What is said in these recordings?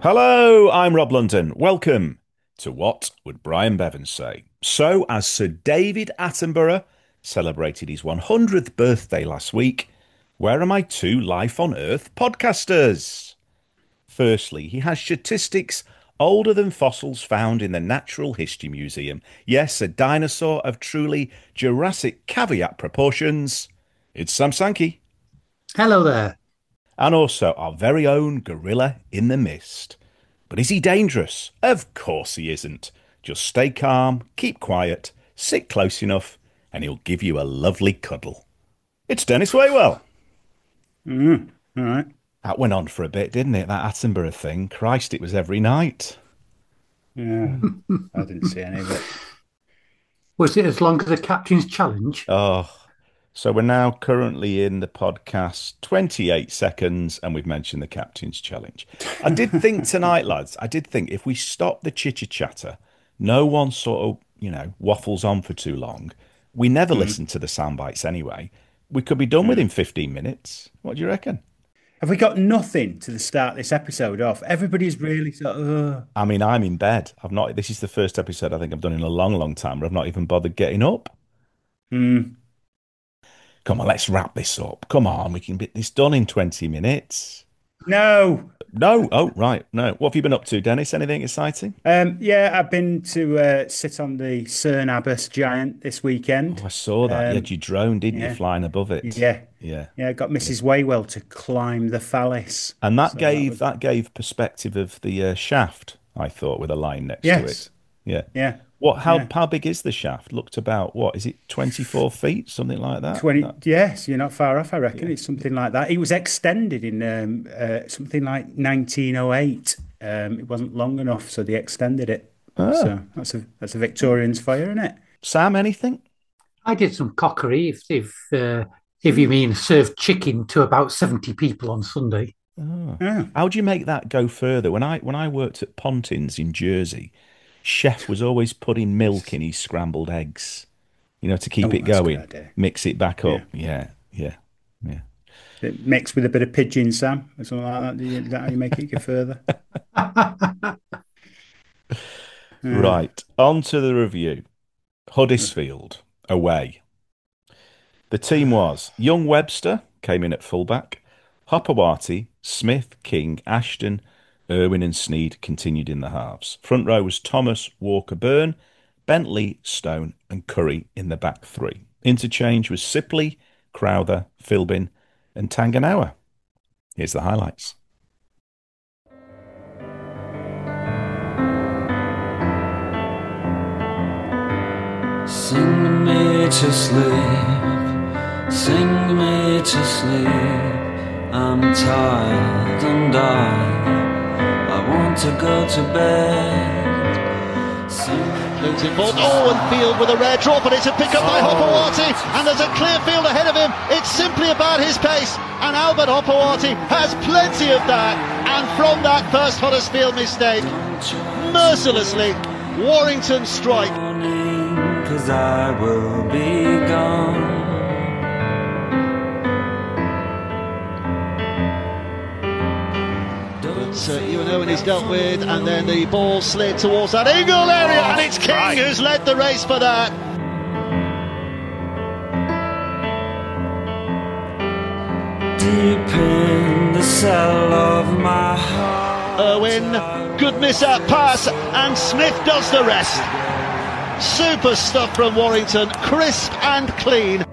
Hello, I'm Rob London. Welcome to What Would Brian Bevan Say? So, as Sir David Attenborough celebrated his 100th birthday last week, where are my two Life on Earth podcasters? Firstly, he has statistics older than fossils found in the Natural History Museum. Yes, a dinosaur of truly Jurassic caveat proportions. It's Sam Sankey. Hello there. And also our very own gorilla in the mist. But is he dangerous? Of course he isn't. Just stay calm, keep quiet, sit close enough, and he'll give you a lovely cuddle. It's Dennis Waywell. All right. That went on for a bit, didn't it? That Attenborough thing. Christ, it was every night. Yeah, I didn't see any of it. Was it as long as the captain's challenge? Oh, so we're now currently in the podcast 28 seconds, and we've mentioned the captain's challenge. I did think tonight, lads, I did think if we stop the chitter chatter, no one sort of, waffles on for too long. We never listen to the sound bites anyway. We could be done within 15 minutes. What do you reckon? Have we got nothing to start this episode off? Everybody's really sort of. I mean, I'm in bed. This is the first episode I think I've done in a long, long time where I've not even bothered getting up. Hmm. Come on, let's wrap this up. Come on, we can get this done in 20 minutes. No. No. Oh, right. No. What have you been up to, Dennis? Anything exciting? Yeah, I've been to sit on the Cern Abbas giant this weekend. Oh, I saw that. You had your drone, didn't you, flying above it? Yeah. Yeah. Yeah, got Mrs. Waywell to climb the phallus. And that So gave perspective of the shaft, I thought, with a line next to Yes. it. Yeah. Yeah. How big is the shaft? Looked about, what, is it 24 feet? Something like that? 20, yes, you're not far off, I reckon. It's something like that. It was extended in something like 1908. It wasn't long enough, so they extended it. So that's a Victorian's fire, isn't it? Sam, anything? I did some cockery, if you mean served chicken to about 70 people on Sunday. Oh. Yeah. How do you make that go further? When I worked at Pontins in Jersey, chef was always putting milk in his scrambled eggs, to keep Oh, it that's a going. good idea. Mix it back up. Yeah, yeah, yeah. It mixed with a bit of pigeon, Sam, or something like that. Is that how you make it go further? Right, on to the review. Huddersfield, away. The team was Young Webster, came in at fullback. Hopewati, Smith, King, Ashton, Irwin and Sneed continued in the halves. Front row was Thomas, Walker, Byrne, Bentley, Stone and Curry in the back three. Interchange was Sipley, Crowther, Philbin and Tanganawa. Here's the highlights. Sing me to sleep, sing me to sleep. I'm tired and I want to go to bed. Moves involved. Oh, and Field with a rare draw, but it's a pick up by Hopewati, and there's a clear field ahead of him. It's simply about his pace, and Albert Hopewati has plenty of that. And from that first Huddersfield mistake, mercilessly, Warrington strike. 'Cause I will be gone. Ewan Owen is dealt with, and then the ball slid towards that Ingle area, and it's King who's led the race for that. Deep in the cell of my heart. Irwin, good miss out pass, and Smith does the rest. Super stuff from Warrington, crisp and clean.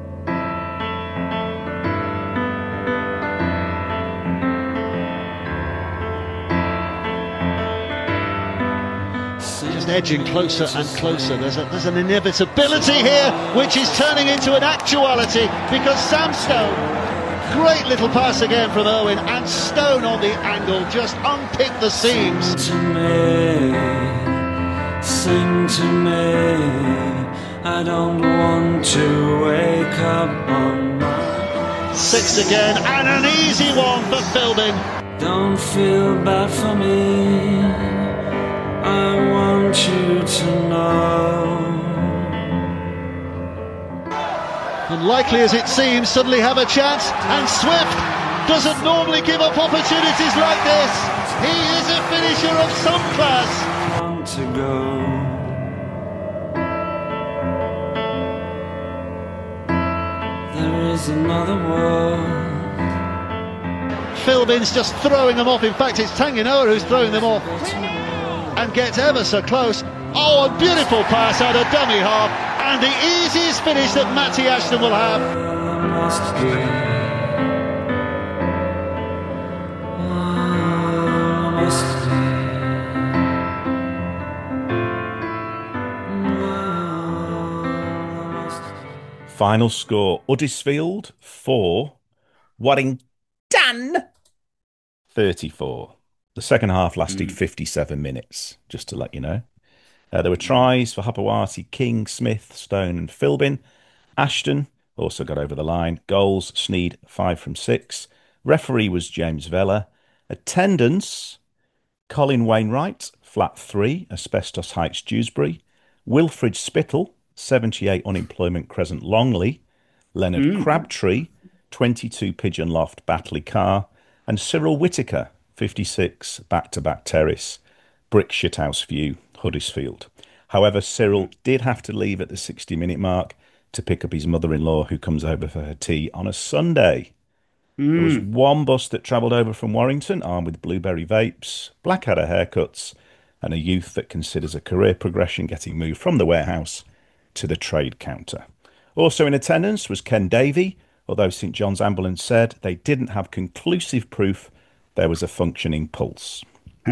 Just edging closer and closer. There's an inevitability here, which is turning into an actuality, because Sam Stone, great little pass again from Irwin, and Stone on the angle just unpicked the seams. Sing to me, I don't want to wake up on my... Six again, and an easy one for Philbin. Don't feel bad for me, I want you to know. Unlikely as it seems, suddenly have a chance, and Swift doesn't normally give up opportunities like this. He is a finisher of some class. Want to go. There is another world. Philbin's just throwing them off. In fact, it's Tanganoa who's throwing them off and gets ever so close. Oh, a beautiful pass out of dummy half, and the easiest finish that Matty Ashton will have. Final score, Huddersfield 4, Warrington 34. The second half lasted 57 minutes, just to let you know. There were tries for Hopewati, King, Smith, Stone and Philbin. Ashton also got over the line. Goals, Sneed 5 from 6. Referee was James Vella. Attendance, Colin Wainwright, flat 3, Asbestos Heights, Dewsbury. Wilfred Spittle, 78, Unemployment Crescent, Longley. Leonard Crabtree, 22, Pigeon Loft, Batley Car. And Cyril Whittaker, 56, Back-to-Back Terrace, Brick Shithouse View, Huddersfield. However, Cyril did have to leave at the 60-minute mark to pick up his mother-in-law, who comes over for her tea on a Sunday. There was one bus that travelled over from Warrington, armed with blueberry vapes, Blackadder haircuts, and a youth that considers a career progression getting moved from the warehouse to the trade counter. Also in attendance was Ken Davey, although St John's Ambulance said they didn't have conclusive proof there was a functioning pulse.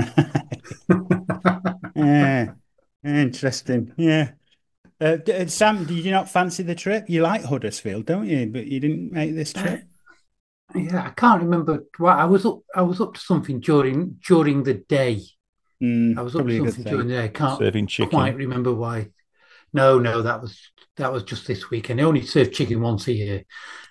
Yeah, interesting. Yeah. Sam, did you not fancy the trip? You like Huddersfield, don't you? But you didn't make this trip. Yeah, I can't remember. Well, I was up to something during the day. I was up to something during the day. I can't Serving chicken. quite remember why. No, that was just this weekend. They only serve chicken once a year.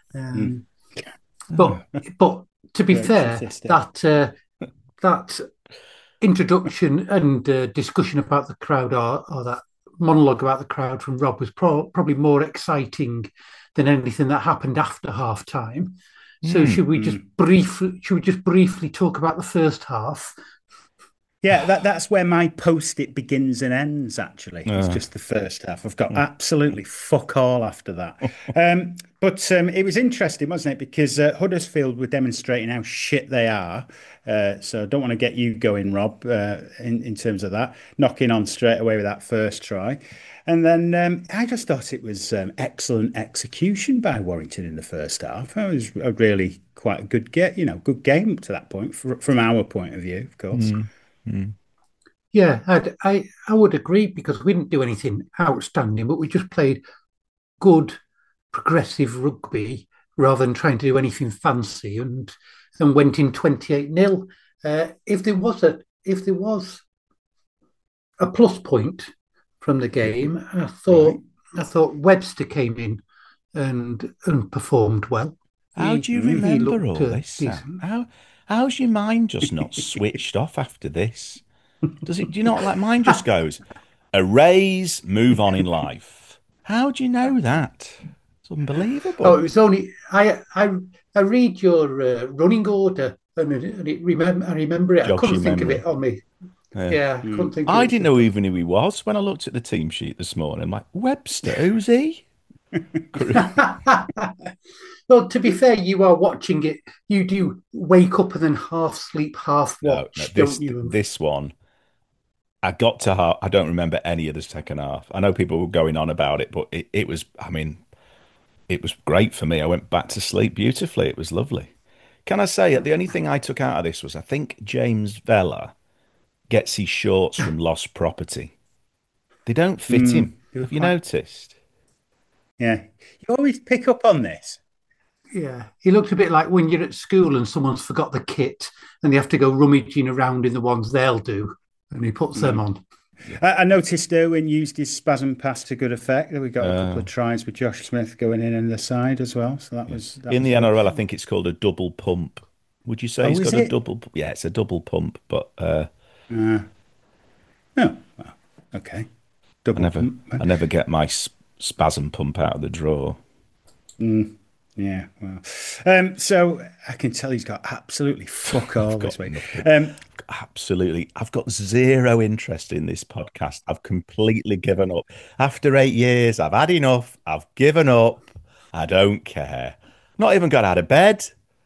But to be fair, that introduction and discussion about the crowd or that monologue about the crowd from Rob was probably more exciting than anything that happened after half time. So should we just briefly talk about the first half? Yeah, that's where my post-it begins and ends, actually. It's just the first half. I've got absolutely fuck all after that. But it was interesting, wasn't it? Because Huddersfield were demonstrating how shit they are. So I don't want to get you going, Rob, in terms of that. Knocking on straight away with that first try. And then I just thought it was excellent execution by Warrington in the first half. It was a really quite a good good game up to that point, from our point of view, of course. Yeah, I would agree, because we didn't do anything outstanding, but we just played good, progressive rugby rather than trying to do anything fancy, and then went in 28-0. If there was a plus point from the game, I thought Webster came in and performed well. How do you remember all this, Sam? How's your mind just not switched off after this? Do you not like mine just goes, a raise, move on in life? How do you know that? It's unbelievable. Oh, it was only I read your running order and I remember it. I couldn't think of it on me. Yeah, I couldn't think. I didn't know even who he was when I looked at the team sheet this morning. I'm like, Webster, who's he? Well, to be fair, you are watching it. You do wake up and then half sleep, half watch, don't you? This one, I got to half. I don't remember any of the second half. I know people were going on about it, but it was. I mean, it was great for me. I went back to sleep beautifully. It was lovely. Can I say it? The only thing I took out of this was I think James Vella gets his shorts from Lost Property. They don't fit him. Have you noticed? Yeah, you always pick up on this. Yeah, he looked a bit like when you're at school and someone's forgot the kit and they have to go rummaging around in the ones they'll do, and he puts them on. I noticed Irwin used his spasm pass to good effect. We got a couple of tries with Josh Smith going in the side as well. So that was in the NRL. I think it's called a double pump. Would you say he's got a double? Yeah, it's a double pump, but well, okay. Double pump. I never get my spasm pump out of the drawer. Yeah, well, so I can tell he's got absolutely fuck all this week. absolutely. I've got zero interest in this podcast. I've completely given up. After 8 years, I've had enough. I've given up. I don't care. Not even got out of bed.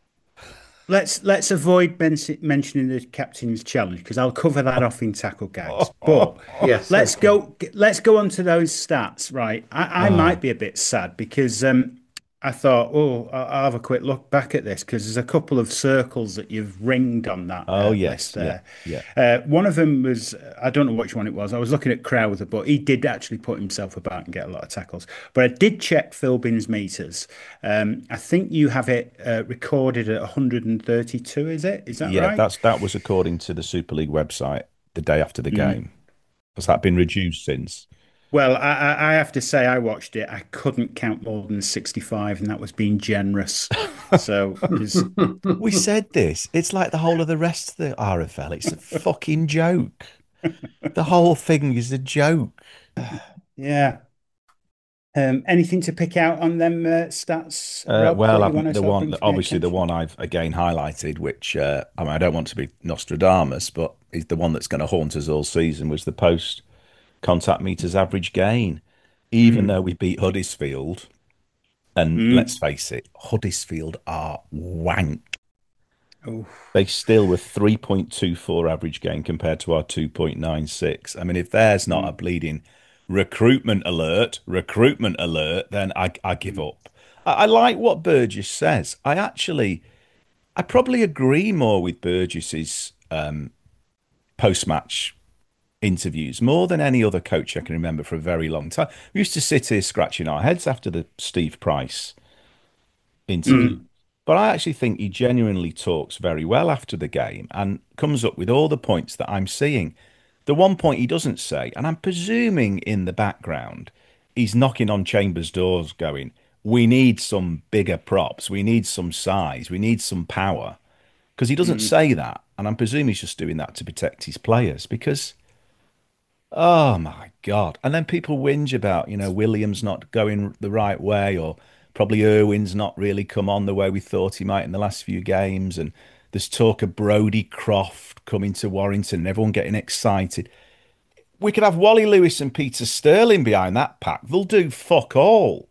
Let's avoid mentioning the captain's challenge because I'll cover that off in tackle gags. But Yes, let's okay. go on to those stats. Right, I might be a bit sad because I thought, I'll have a quick look back at this because there's a couple of circles that you've ringed on that Oh, list yes. Yeah. there. Yeah. One of them was, I don't know which one it was. I was looking at Crowther, but he did actually put himself about and get a lot of tackles. But I did check Philbin's meters. I think you have it recorded at 132, is it? Is that Yeah, right? that was according to the Super League website the day after the game. Has that been reduced since? Well, I have to say, I watched it. I couldn't count more than 65, and that was being generous. So, We said this. It's like the whole of the rest of the RFL. It's a fucking joke. The whole thing is a joke. yeah. Anything to pick out on them stats, Rob, Well, that you want to the sort of one, bring to my obviously, the attention? one I've again highlighted, which I mean, I don't want to be Nostradamus, but is the one that's going to haunt us all season, was the post contact meters average gain. Even though we beat Huddersfield, and let's Mm. face it, Huddersfield are wank. Oh, They still were 3.24 average gain compared to our 2.96. I mean, if there's not a bleeding recruitment alert, then I give up. I like what Burgess says. I probably agree more with Burgess's post-match interviews more than any other coach I can remember for a very long time. We used to sit here scratching our heads after the Steve Price interview. But I actually think he genuinely talks very well after the game and comes up with all the points that I'm seeing. The one point he doesn't say, and I'm presuming in the background, he's knocking on Chambers' doors going, we need some bigger props, we need some size, we need some power. Because he doesn't say that. And I'm presuming he's just doing that to protect his players because, oh my God. And then people whinge about, Williams not going the right way, or probably Irwin's not really come on the way we thought he might in the last few games. And there's talk of Brodie Croft coming to Warrington and everyone getting excited. We could have Wally Lewis and Peter Sterling behind that pack. They'll do fuck all.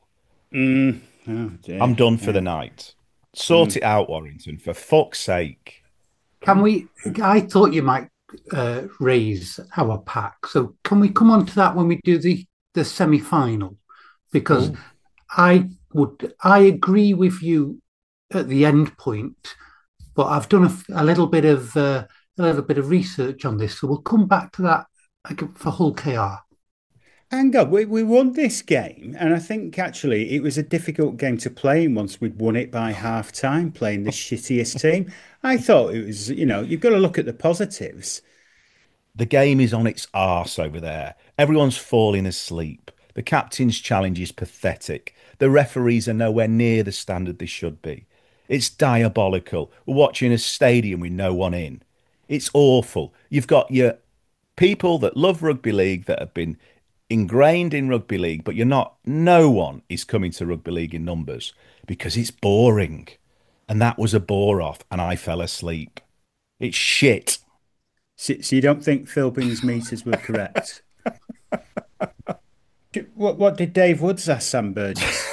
oh I'm dear. done for the night. Sort it out, Warrington, for fuck's sake. Can we? I thought you might raise our pack. So can we come on to that when we do the semi-final? Because I agree with you at the end point, but I've done a little bit of research on this, so we'll come back to that for Hull KR. Hang on, we won this game, and I think actually it was a difficult game to play in once we'd won it by half time, playing the shittiest team. I thought it was, you've got to look at the positives. The game is on its arse over there. Everyone's falling asleep. The captain's challenge is pathetic. The referees are nowhere near the standard they should be. It's diabolical. We're watching a stadium with no one in. It's awful. You've got your people that love rugby league that have been ingrained in rugby league, but no one is coming to rugby league in numbers because it's boring. And that was a bore off, and I fell asleep. It's shit. So you don't think Philbin's meters were correct? What did Dave Woods ask Sam Burgess?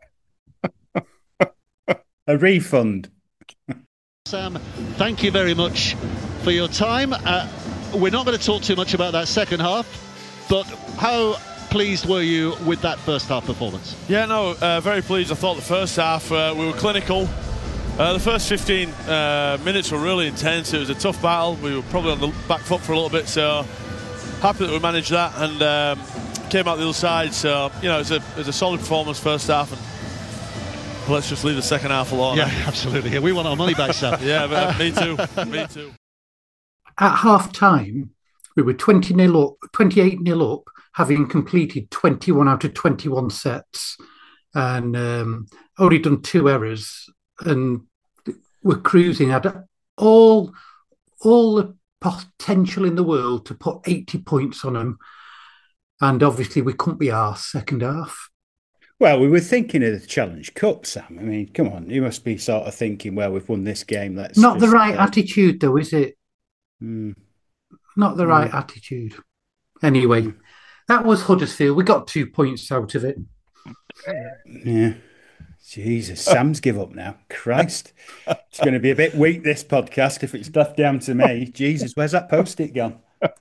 A refund. Sam, thank you very much for your time. We're not going to talk too much about that second half, but how pleased were you with that first half performance? Yeah, no, very pleased. I thought the first half we were clinical. The first 15 minutes were really intense. It was a tough battle. We were probably on the back foot for a little bit, so happy that we managed that and came out the other side. So, it was a solid performance first half, and let's just leave the second half alone. Yeah, absolutely. Yeah, we want our money back, Sam. Yeah, but, me too. Me too. At half time, we were 28-0 up, having completed 21 out of 21 sets, and only done 2 errors, and we're cruising. Had all the potential in the world to put 80 points on them, and obviously we couldn't be arsed second half. Well, we were thinking of the Challenge Cup, Sam. I mean, come on, you must be sort of thinking, well, we've won this game. Let's Not the just, right attitude, though, is it? Not the right attitude. Anyway, that was Huddersfield. We got 2 points out of it. Yeah. Jesus, Sam's give up now. Christ. It's going to be a bit weak, this podcast, if it's left down to me. Jesus, where's that post-it gone?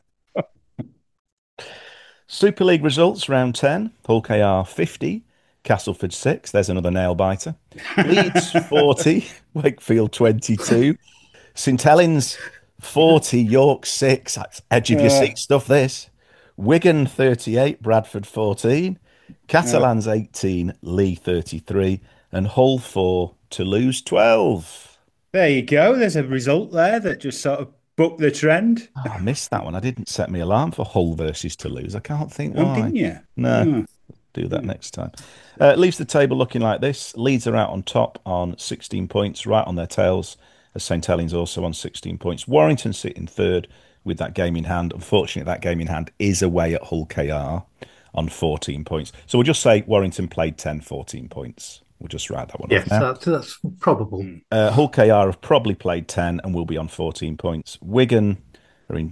Super League results, round 10. Hull KR 50, Castleford 6. There's another nail-biter. Leeds 40, Wakefield 22. St Helens 40, York 6. That's edge of your seat stuff, this. Wigan 38, Bradford 14. Catalans 18, Lee 33. And Hull 4, Toulouse 12. There you go. There's a result there that just sort of booked the trend. Oh, I missed that one. I didn't set my alarm for Hull versus Toulouse. I can't think why. Oh, didn't you? No, do that next time. Leaves the table looking like this. Leeds are out on top on 16 points, right on their tails, as St Helens also on 16 points. Warrington sit in third with that game in hand. Unfortunately, that game in hand is away at Hull KR on 14 points. So we'll just say Warrington played 10, 14 points. We'll just write that one off now. That's probable. Hull KR have probably played 10 and will be on 14 points. Wigan are in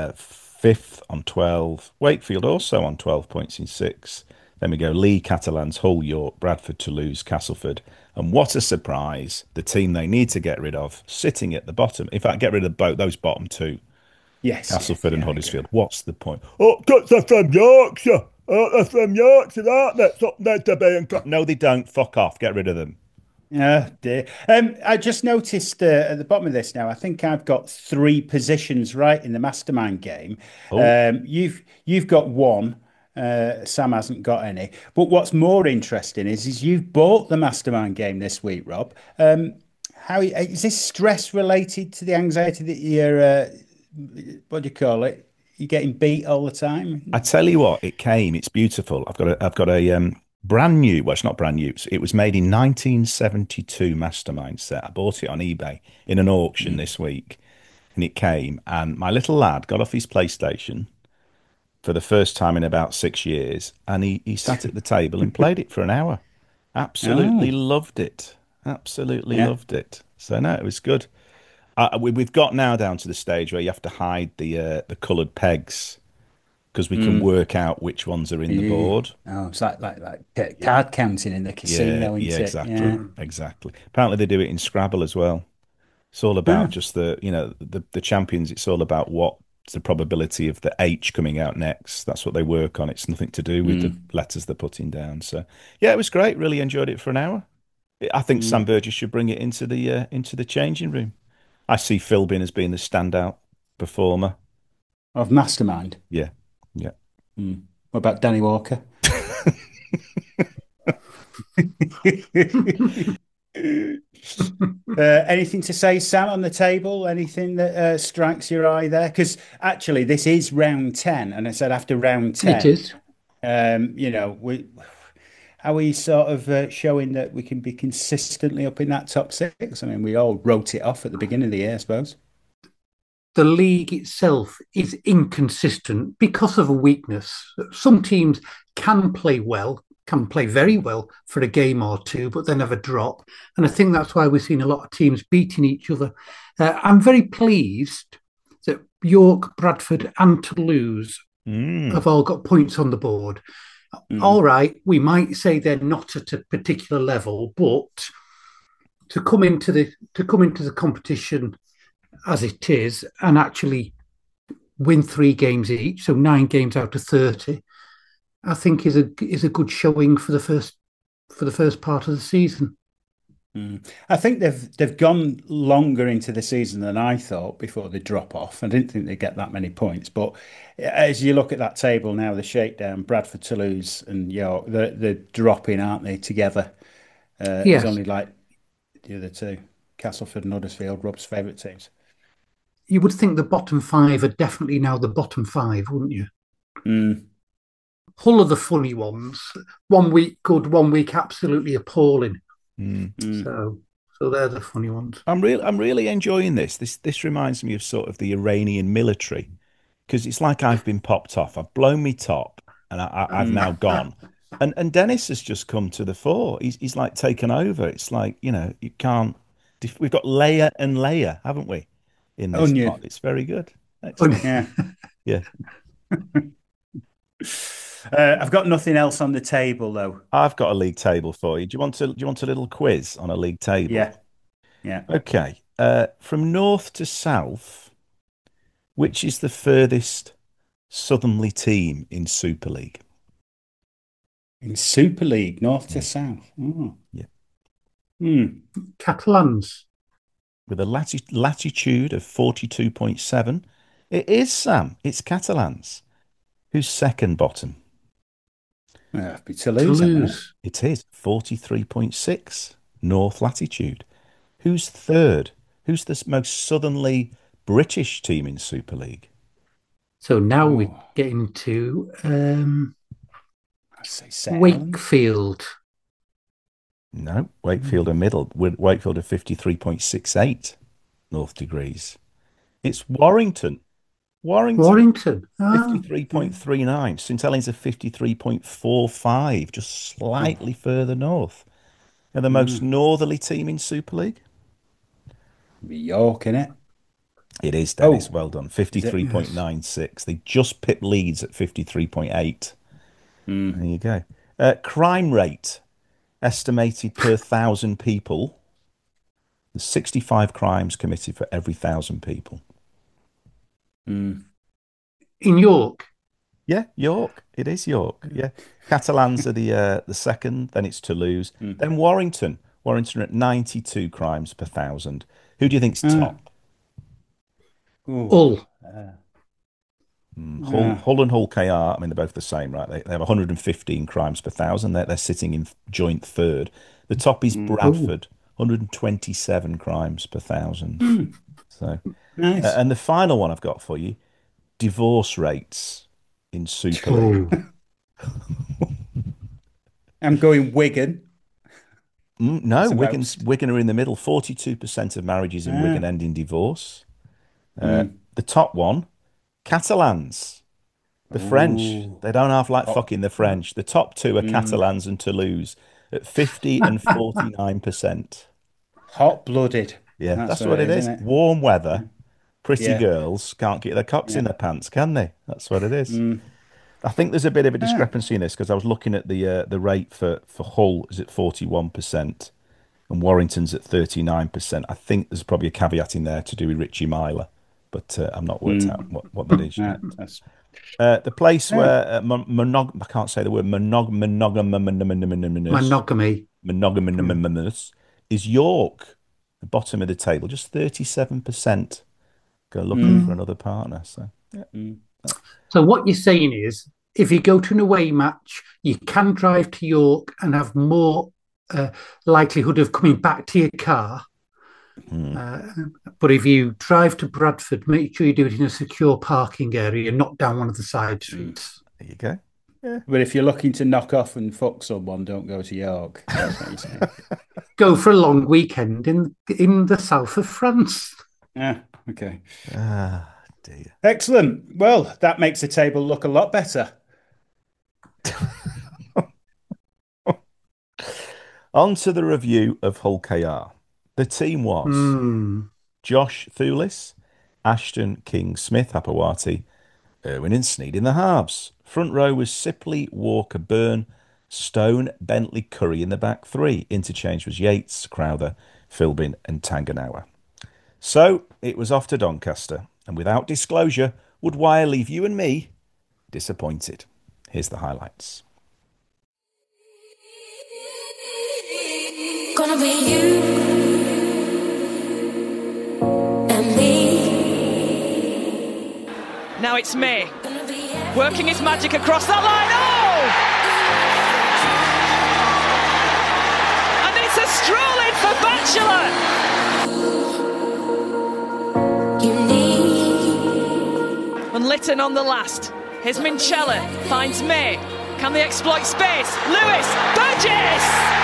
fifth on 12. Wakefield also on 12 points in sixth. Then we go Lee, Catalans, Hull, York, Bradford, Toulouse, Castleford. And what a surprise, the team they need to get rid of, sitting at the bottom. In fact, get rid of those bottom two. Yes. Castleford and Huddersfield. What's the point? Oh, because they're from Yorkshire. Oh, they're from Yorkshire, aren't they? Something to be. No, they don't. Fuck off. Get rid of them. Oh dear. I just noticed at the bottom of this now, I think I've got 3 positions right in the mastermind game. You've got 1. Sam hasn't got any. But what's more interesting is you've bought the mastermind game this week, Rob. How is this stress related to the anxiety that you're what do you call it? You're getting beat all the time? I tell you what, it came. It's beautiful. I've got a brand new. Well, it's not brand new. It was made in 1972 mastermind set. I bought it on eBay in an auction this week, and it came. And my little lad got off his PlayStation for the first time in about 6 years, and he sat at the table and played it for an hour. Absolutely loved it. Absolutely loved it. So no, it was good. We've got now down to the stage where you have to hide the coloured pegs because we can work out which ones are in the board. Oh, it's like card counting in the casino. Exactly. Apparently they do it in Scrabble as well. It's all about just the champions. It's all about what's the probability of the H coming out next. That's what they work on. It's nothing to do with the letters they're putting down. So yeah, it was great. Really enjoyed it for an hour. I think Sam Burgess should bring it into the changing room. I see Philbin as being the standout performer of Mastermind. Yeah. What about Danny Walker? Anything to say, Sam, on the table? Anything that strikes your eye there? Because actually, this is round 10, and I said after round 10, it is. Are we sort of showing that we can be consistently up in that top 6? I mean, we all wrote it off at the beginning of the year, I suppose. The league itself is inconsistent because of a weakness. Some teams can play well, can play very well for a game or two, but then have a drop. And I think that's why we've seen a lot of teams beating each other. I'm very pleased that York, Bradford and Toulouse have all got points on the board. All right, we might say they're not at a particular level, but to come into the competition as it is and actually win 3 games each, so 9 games out of 30, I think is a good showing for the first part of the season. I think they've gone longer into the season than I thought before they drop off. I didn't think they'd get that many points, but as you look at that table now, the shakedown, Bradford, Toulouse, and York, they're dropping, aren't they? Together, Yes. It's only like the other two, Castleford and Huddersfield, Rob's favourite teams. You would think the bottom 5 are definitely now the bottom 5, wouldn't you? Hull are the funny ones. 1 week good, 1 week absolutely appalling. So they're the funny ones. I'm really enjoying this. This reminds me of sort of the Iranian military, because it's like I've been popped off. I've blown me top, and I've now gone. And Dennis has just come to the fore. He's like taken over. It's like, you can't. We've got layer and layer, haven't we? in this Onion. pot. It's very good. Excellent. Yeah. Yeah. I've got nothing else on the table though. I've got a league table for you. Do you want a little quiz on a league table? Yeah. Yeah. Okay. From north to south, which is the furthest southerly team in Super League? In Super League, north to south. Oh. Yeah. Catalans. With a latitude of 42.7. It is, Sam. It's Catalans. Who's second bottom? It'd be Toulouse. It is 43.6 north latitude. Who's third? Who's the most southerly British team in Super League? So now we're getting to I'd say Wakefield. No, Wakefield are middle. Wakefield are 53.68 north degrees. It's Warrington. Warrington. 53.39. St Helens are 53.45, just slightly further north. They're the most northerly team in Super League. York, innit? It is, Dennis. Well done. 53.96. They just pipped Leeds at 53.8. There you go. Crime rate estimated per 1,000 people. There's 65 crimes committed for every 1,000 people. In York? Yeah, York. It is York. Yeah. Catalans are the second, then it's Toulouse. Then Warrington. Warrington are at 92 crimes per 1,000. Who do you think's top? Hull. Hull and Hull KR, I mean, they're both the same, right? They have 115 crimes per 1,000. They're sitting in joint third. The top is Bradford, 127 crimes per 1,000. So, nice. And the final one I've got for you, divorce rates in Super League. I'm going Wigan. No, Wigan are in the middle. 42% of marriages in Wigan end in divorce. The top one, Catalans, the French. They don't half like fucking the French. The top two are Catalans and Toulouse at 50 and 49%. Hot-blooded. Yeah, that's what it is. Warm weather, pretty Yeah. girls can't get their cocks in their pants, can they? That's what it is. I think there's a bit of a discrepancy in this because I was looking at the rate for Hull is at 41% and Warrington's at 39%. I think there's probably a caveat in there to do with Richie Myler, but I'm not worked out what that is yet. The place where I can't say the word monogamous is York, the bottom of the table, just 37% go looking for another partner. So So what you're saying is, if you go to an away match, you can drive to York and have more likelihood of coming back to your car. But if you drive to Bradford, make sure you do it in a secure parking area, not down one of the side streets. There you go. Yeah. But if you're looking to knock off and fuck someone, don't go to York. That's what you're saying. Go for a long weekend in the south of France. Yeah, okay. Dear. Excellent. Well, that makes the table look a lot better. On to the review of Hull KR. The team was Josh Thulis, Ashton King-Smith, Hapawati, Irwin and Sneed in the halves. Front row was Sipley, Walker, Byrne, Stone, Bentley, Curry in the back three. Interchange was Yates, Crowther, Philbin and Tanganawa. So it was off to Doncaster, and without disclosure, would Wire leave you and me disappointed? Here's the highlights. Gonna be you and me. Now it's May working his magic across that line. Oh! And it's a stroll in for Bachelor. And Lytton on the last. Here's Minchella, finds May. Can they exploit space? Lewis, Burgess!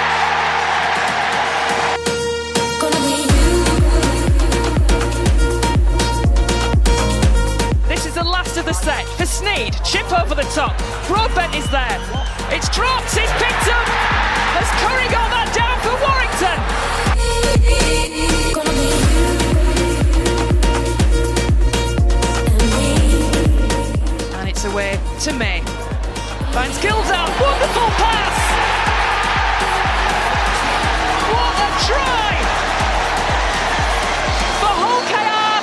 This is the last of the set for Sneed. Chip over the top. Broadbent is there. It's dropped. It's picked up. Has Curry got that down for Warrington? to May. Finds Gildown. Wonderful pass. What a try for Hull KR.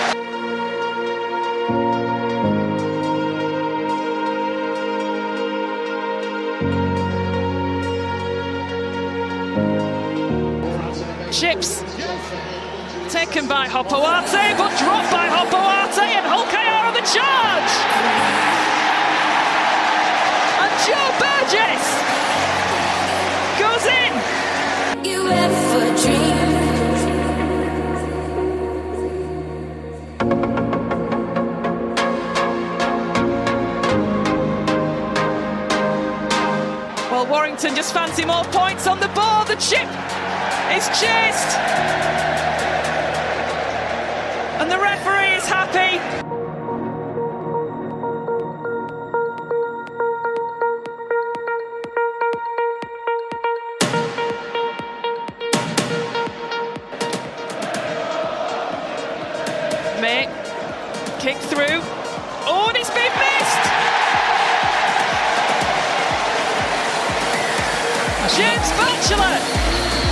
Chips taken by Hopoate, but dropped by Hopoate, and Hull KR on the charge. And Joe Burgess goes in. You ever dream? Well, Warrington just fancy more points on the board. The chip is chased. And the referee is happy. May kick through. Oh, and it's been missed. James Batchelor.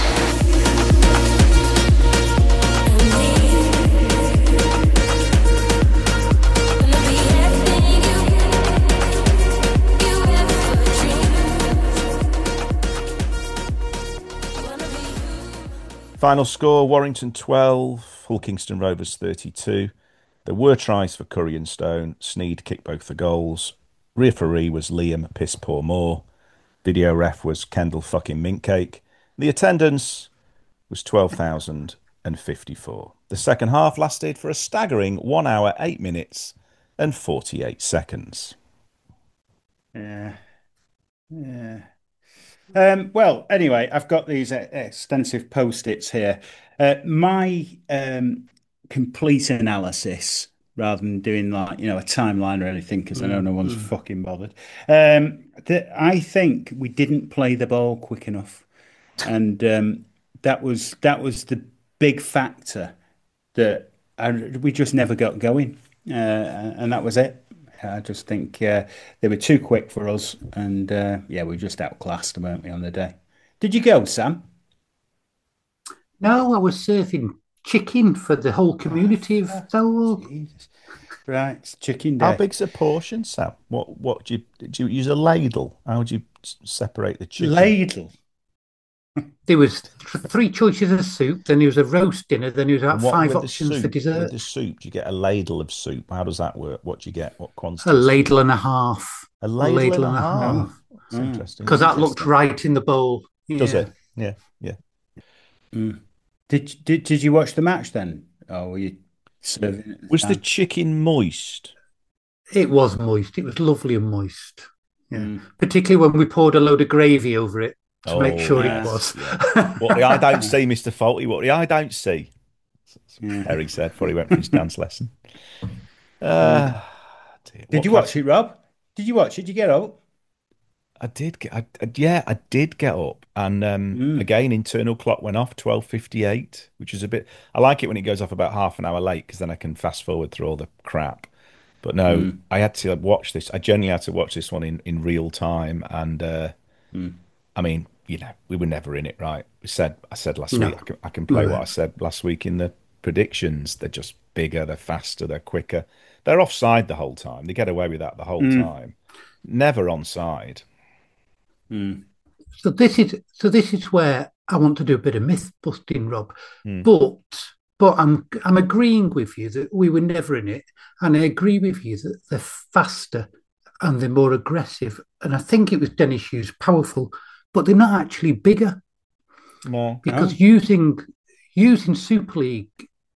Final score, Warrington 12, Hull Kingston Rovers 32. There were tries for Curry and Stone. Sneed kicked both the goals. Referee was Liam Piss Poor Moore. Video ref was Kendall fucking Minkcake. The attendance was 12,054. The second half lasted for a staggering 1 hour, 8 minutes and 48 seconds. Yeah. Well, anyway, I've got these extensive post-its here. My complete analysis, rather than doing a timeline or anything, because I know no one's fucking bothered. I think we didn't play the ball quick enough, and that was the big factor that we just never got going, and that was it. I just think they were too quick for us, and we just outclassed them, weren't we, on the day? Did you go, Sam? No, I was serving chicken for the whole community of Thurrock. Jesus. Right, it's chicken day. How big's a portion, Sam? What do you use a ladle? How would you separate the chicken? Ladle. There was 3 choices of soup, then there was a roast dinner, then there was about 5 options for dessert. With the soup, do you get a ladle of soup? How does that work? What do you get? What quantity? A ladle and a half. A ladle and a half. That's interesting. Because that looked right in the bowl. Yeah. Does it? Yeah. Did you watch the match then? Or were you serving it? Was the chicken moist? It was moist. It was lovely and moist. Yeah. Particularly when we poured a load of gravy over it. To make sure it was. Yeah. What the eye don't see, Mr. Faulty, what the eye don't see. Harry said before he went for his dance lesson. Did you watch it, Rob? Did you watch it? Did you get up? I did get up. And again, internal clock went off, 12:58, which is a bit... I like it when it goes off about half an hour late, because then I can fast forward through all the crap. But no, I had to watch this. I genuinely had to watch this one in real time. And... I mean, we were never in it, right? I said last week, I can play what I said last week in the predictions. They're just bigger, they're faster, they're quicker. They're offside the whole time. They get away with that the whole time. Never onside. So this is where I want to do a bit of myth busting, Rob. But I'm agreeing with you that we were never in it, and I agree with you that they're faster and they're more aggressive. And I think it was Dennis Hughes, powerful. But they're not actually bigger. No. Because using Super League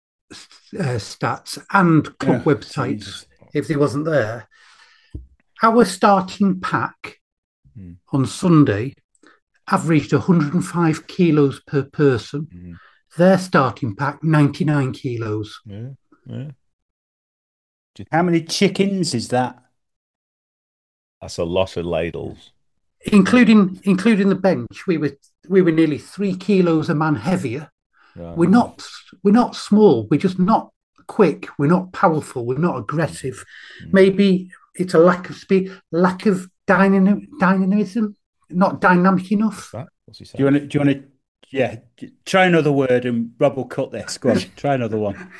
stats and club websites, if they wasn't there, our starting pack on Sunday averaged 105 kilos per person. Their starting pack, 99 kilos. Yeah. How many chickens is that? That's a lot of ladles. Including the bench, we were nearly 3 kilos a man heavier. Right. We're not small. We're just not quick. We're not powerful. We're not aggressive. Maybe it's a lack of speed, lack of dynamism, not dynamic enough. What's he saying? Do you want to? Yeah, try another word, and Rob will cut this. Go on, try another one.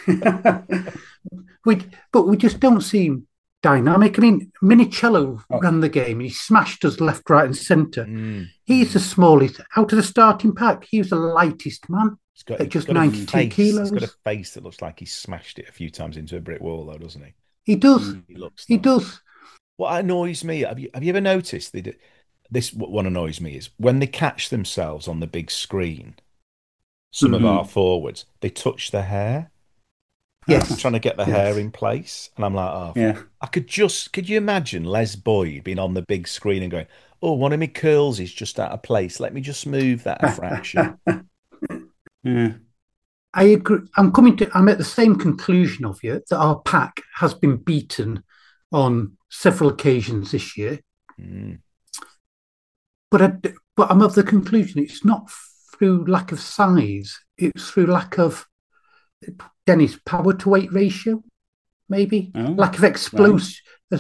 But we just don't seem dynamic. I mean, Minicello ran the game. He smashed us left, right, and centre. He's the smallest out of the starting pack. He was the lightest man at just 92 kilos. He's got a face that looks like he smashed it a few times into a brick wall, though, doesn't he? He does. He does. What annoys me, have you ever noticed this? What annoys me is when they catch themselves on the big screen. Some of our forwards, they touch their hair. Yes, trying to get the hair in place, and I'm like, oh, yeah. Could you imagine Les Boyd being on the big screen and going, oh, one of my curls is just out of place. Let me just move that a fraction. Yeah. I agree. I'm at the same conclusion of you that our pack has been beaten on several occasions this year. But I'm of the conclusion it's not through lack of size; it's through lack of Dennis power to weight ratio, maybe lack of explosive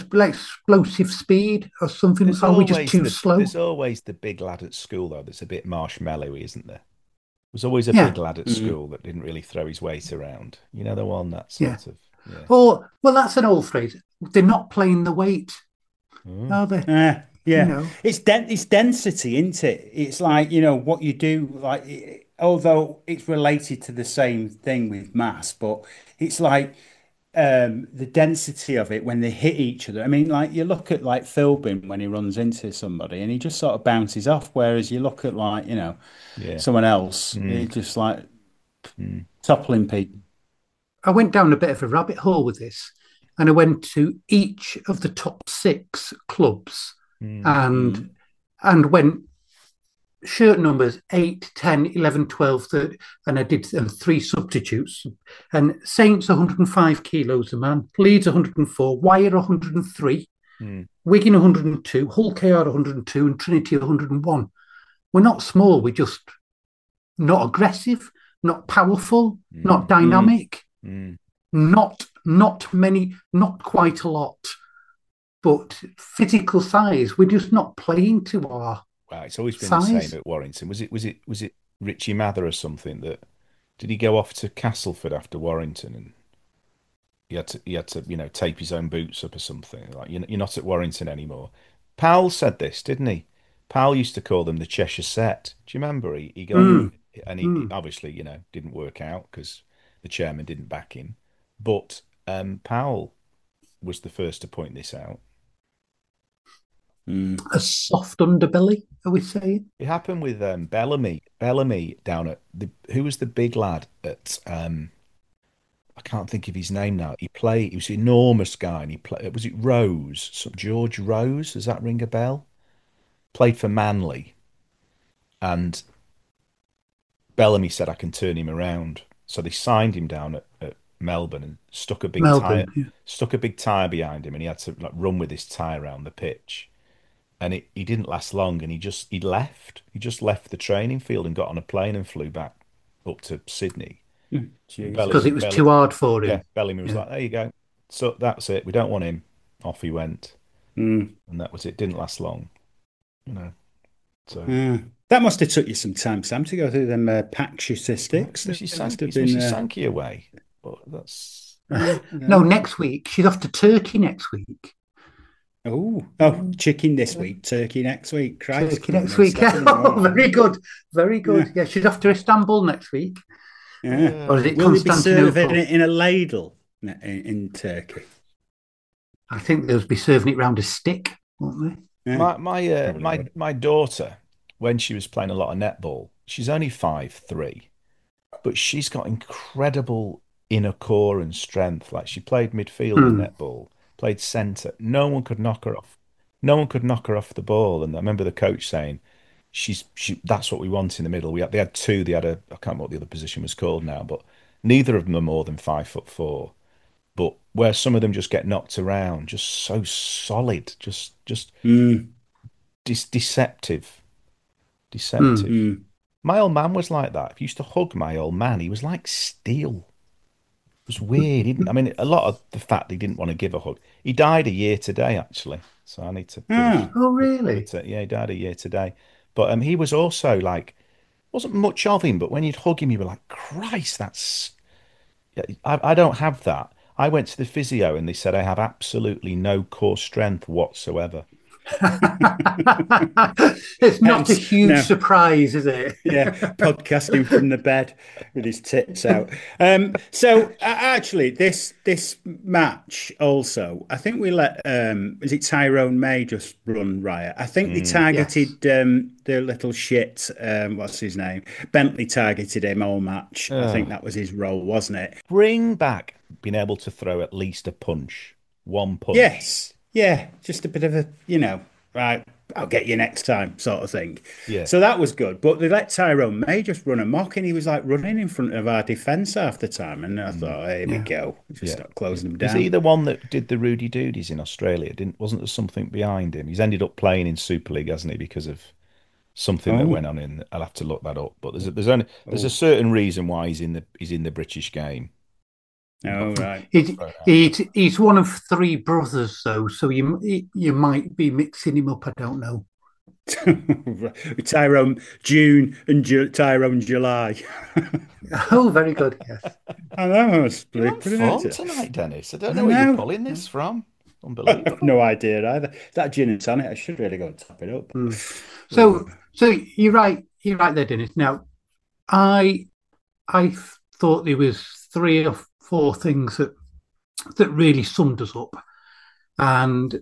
speed or something. Are we just too slow? There's always the big lad at school though that's a bit marshmallowy, isn't there? There's always a big lad at school that didn't really throw his weight around. You know, the one that sort of. Yeah. Or well, that's an old phrase. They're not playing the weight, are they? Yeah. You know? It's density, isn't it? It's like, what you do, like, although it's related to the same thing with mass, but it's like the density of it when they hit each other. I mean, like, you look at like Philbin when he runs into somebody and he just sort of bounces off, whereas you look at like, someone else, it's just like toppling people. I went down a bit of a rabbit hole with this, and I went to each of the top 6 clubs and went shirt numbers 8, 10, 11, 12, 13, and I did 3 substitutes. And Saints 105 kilos a man, Leeds 104, Wire 103, Wigan 102, Hull KR 102, and Trinity 101. We're not small, we're just not aggressive, not powerful, not dynamic, not many, not quite a lot. But physical size, we're just not playing to our Wow, it's always been size. The same at Warrington. Was it Richie Mather or something that did he go off to Castleford after Warrington and he had to tape his own boots up or something? Like you're not at Warrington anymore. Powell said this, didn't he? Powell used to call them the Cheshire Set. Do you remember? He got and he obviously didn't work out because the chairman didn't back him. But Powell was the first to point this out. A soft underbelly, are we saying? It happened with Bellamy. Bellamy down at who was the big lad at I can't think of his name now. He was an enormous guy, and was it Rose? George Rose? Does that ring a bell? Played for Manly, and Bellamy said I can turn him around. So they signed him down at Melbourne and stuck a big tyre behind him, and he had to run with his tyre around the pitch. And he didn't last long, and he left. He just left the training field and got on a plane and flew back up to Sydney. Because it was too hard for him. Yeah, Bellamy was like, there you go. So that's it. We don't want him. Off he went. And that was it. Didn't last long. So that must have took you some time, Sam, to go through them pack statistics. Sankey away. But that's no, next week. She's off to Turkey next week. Oh, chicken this week, turkey next week. Christ, turkey next week. Oh, very good. Very good. Yeah, she's off to Istanbul next week. Yeah. Or is it Will they be Constantinople? serving it in a ladle in Turkey? I think they'll be serving it round a stick, won't they? Yeah. My daughter, when she was playing a lot of netball, she's only 5'3", but she's got incredible inner core and strength. Like she played midfield in netball. Played centre. No one could knock her off. No one could knock her off the ball. And I remember the coach saying, that's what we want in the middle. They had 2. They had I can't remember what the other position was called now, but neither of them are more than 5'4". But where some of them just get knocked around, just so solid, just deceptive. My old man was like that. If you used to hug my old man, he was like steel. was weird. He didn't, I mean, a lot of the fact he didn't want to give a hug. He died a year today, actually. So I need to. Oh, really? Yeah, he died a year today. But he was also like, wasn't much of him, but when you'd hug him, you were like, Christ, that's. I don't have that. I went to the physio and they said I have absolutely no core strength whatsoever. It's not a huge surprise, is it? Yeah, podcasting from the bed with his tits out. So actually, this match also, I think we let is it Tyrone May just run riot? I think they targeted the little shit. What's his name? Bentley targeted him all match. I think that was his role, wasn't it? Bring back being able to throw at least a punch, one punch. Yes. Yeah, just a bit of a, right, I'll get you next time sort of thing. Yeah. So that was good. But they let Tyrone May just run amok, and he was like running in front of our defence half the time. And I thought, here we go. Just start closing them down. Is he the one that did the Rudy Doodies in Australia? Wasn't there something behind him? He's ended up playing in Super League, hasn't he, because of something that went on in. I'll have to look that up. But there's a certain reason why he's in the British game. Oh, right. He's one of three brothers, though, so you might be mixing him up. I don't know. Tyrone June and Tyrone July. Oh, very good. Yes. I know. It's You're on form tonight, Dennis. I don't know where you're pulling this from. Unbelievable. No idea either. That gin and tonic, I should really go and top it up. So you're right. You're right there, Dennis. Now, I thought there was 3 or 4 things that really summed us up. And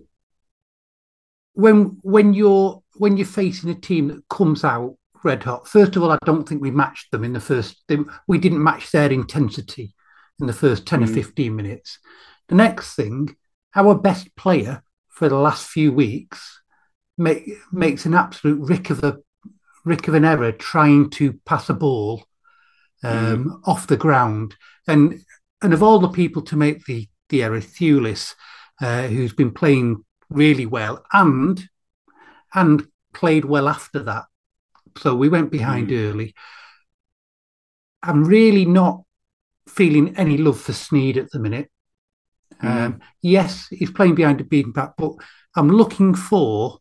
when you're facing a team that comes out red hot, first of all, I don't think we matched them in the first. We didn't match their intensity in the first 10 or 15 minutes. The next thing, our best player for the last few weeks makes an absolute rick of an error trying to pass a ball off the ground. And of all the people to make the error, Thewlis, who's been playing really well and played well after that. So we went behind early. I'm really not feeling any love for Sneyd at the minute. Yes, he's playing behind a beaten back, but I'm looking for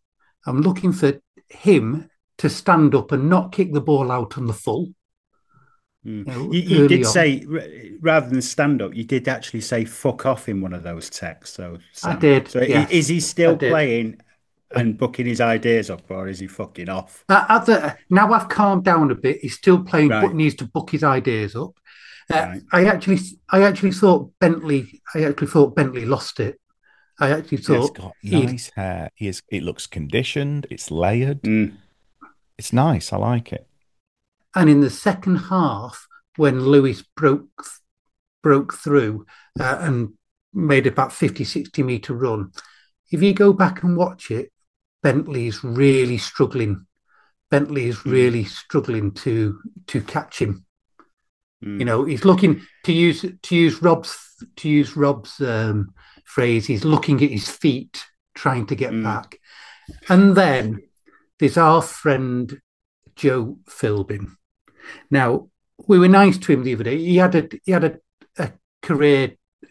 him to stand up and not kick the ball out on the full. You did say, rather than stand up, you did actually say "fuck off" in one of those texts. So I did. So yes, is he still playing and booking his ideas up, or is he fucking off? Now I've calmed down a bit. He's still playing, but needs to book his ideas up. I actually thought Bentley. Lost it. I actually thought he's got nice hair. It looks conditioned. It's layered. It's nice. I like it. And in the second half, when Lewis broke through and made about 50, 60 metre run, if you go back and watch it, Bentley's really struggling. Really struggling to catch him. He's looking to use Rob's phrase. He's looking at his feet, trying to get back. And then there's our friend Joe Philbin. Now, we were nice to him the other day. He had a career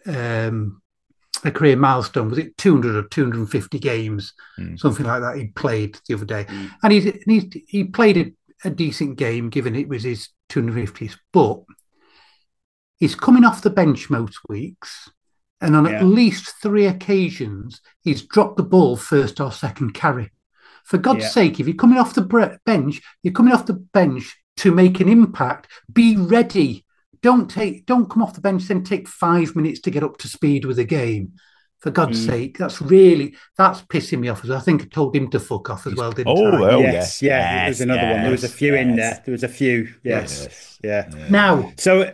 milestone. Was it 200 or 250 games, something like that? He played the other day, and he played a decent game, given it was his 250th. But he's coming off the bench most weeks, and on at least 3 occasions, he's dropped the ball first or second carry. For God's sake, if you're coming off the bench, you're coming off the bench to make an impact. Be ready. Don't come off the bench, then take 5 minutes to get up to speed with the game. For God's sake, that's pissing me off. As I think I told him to fuck off as well, didn't I? Oh, yes. There was another one. There was a few in there. There was a few. Yes. Yeah. Now,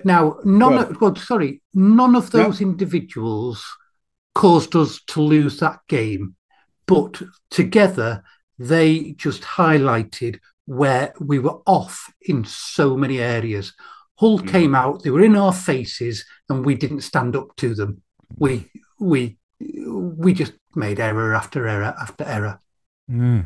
none of those individuals caused us to lose that game, but together they just highlighted where we were off in so many areas. Hull came out, they were in our faces, and we didn't stand up to them. We just made error after error after error. No,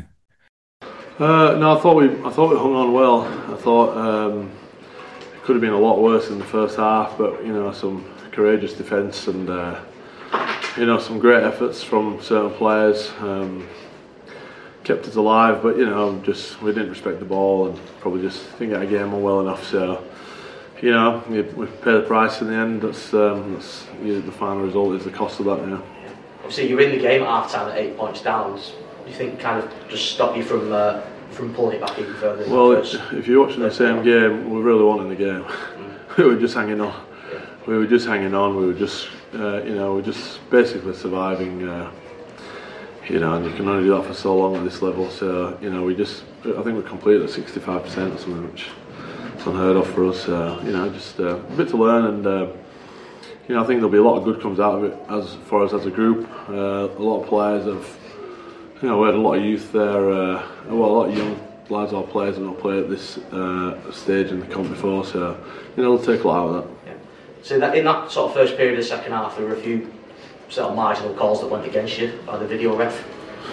I thought we hung on well. I thought it could have been a lot worse in the first half, but some courageous defence and some great efforts from certain players. Kept us alive, but we didn't respect the ball and probably just didn't get a game on well enough. So we pay the price in the end. That's the final result is the cost of that. Yeah. Obviously, you're in the game at half time at 8 points down. Do you think kind of just stop you from pulling it back even further? Well, if you're watching the same game, we really wanted the game. We were just hanging on. We were just hanging on. We were just we're just basically surviving. And you can only do that for so long at this level. So I think we completed at 65% or something, which is unheard of for us. Just a bit to learn, and I think there'll be a lot of good comes out of it for us as a group. A lot of players have, we had a lot of youth there. A lot of young lads or players have not played at this stage in the comp before. So they'll take a lot out of that. Yeah. So that in that sort of first period of the second half, there were a few sort of marginal calls that went against you by the video ref.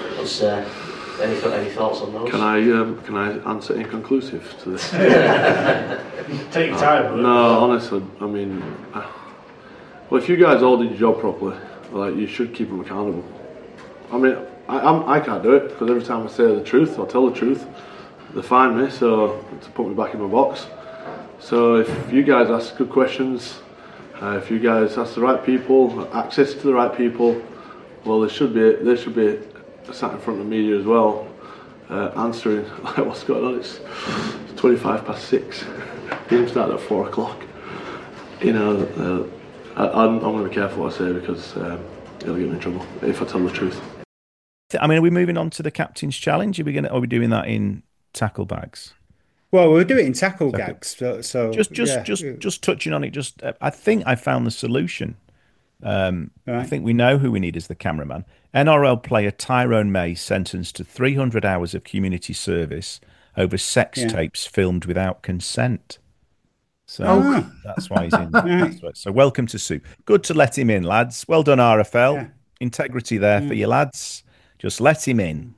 Any thoughts on those? Can I answer inconclusive to this? Take your time. No, honestly, I mean, well, if you guys all did your job properly, you should keep them accountable. I mean, I can't do it because every time I say the truth or tell the truth, they fine me to put me back in my box. So if you guys ask good questions. If you guys ask the right people, access to the right people, well, they should be sat in front of the media as well, answering what's going on. It's 25 past 6. Game started at 4 o'clock. I'm going to be careful what I say because it'll get me in trouble if I tell the truth. I mean, are we moving on to the captain's challenge? Are we doing that in tackle bags? Well, we'll do it in tackle gags. So just touching on it. I think I found the solution. I think we know who we need as the cameraman. NRL player Tyrone May sentenced to 300 hours of community service over sex tapes filmed without consent. So that's why he's in. Right. So welcome to Soup. Good to let him in, lads. Well done, RFL. Yeah. Integrity there for you, lads. Just let him in.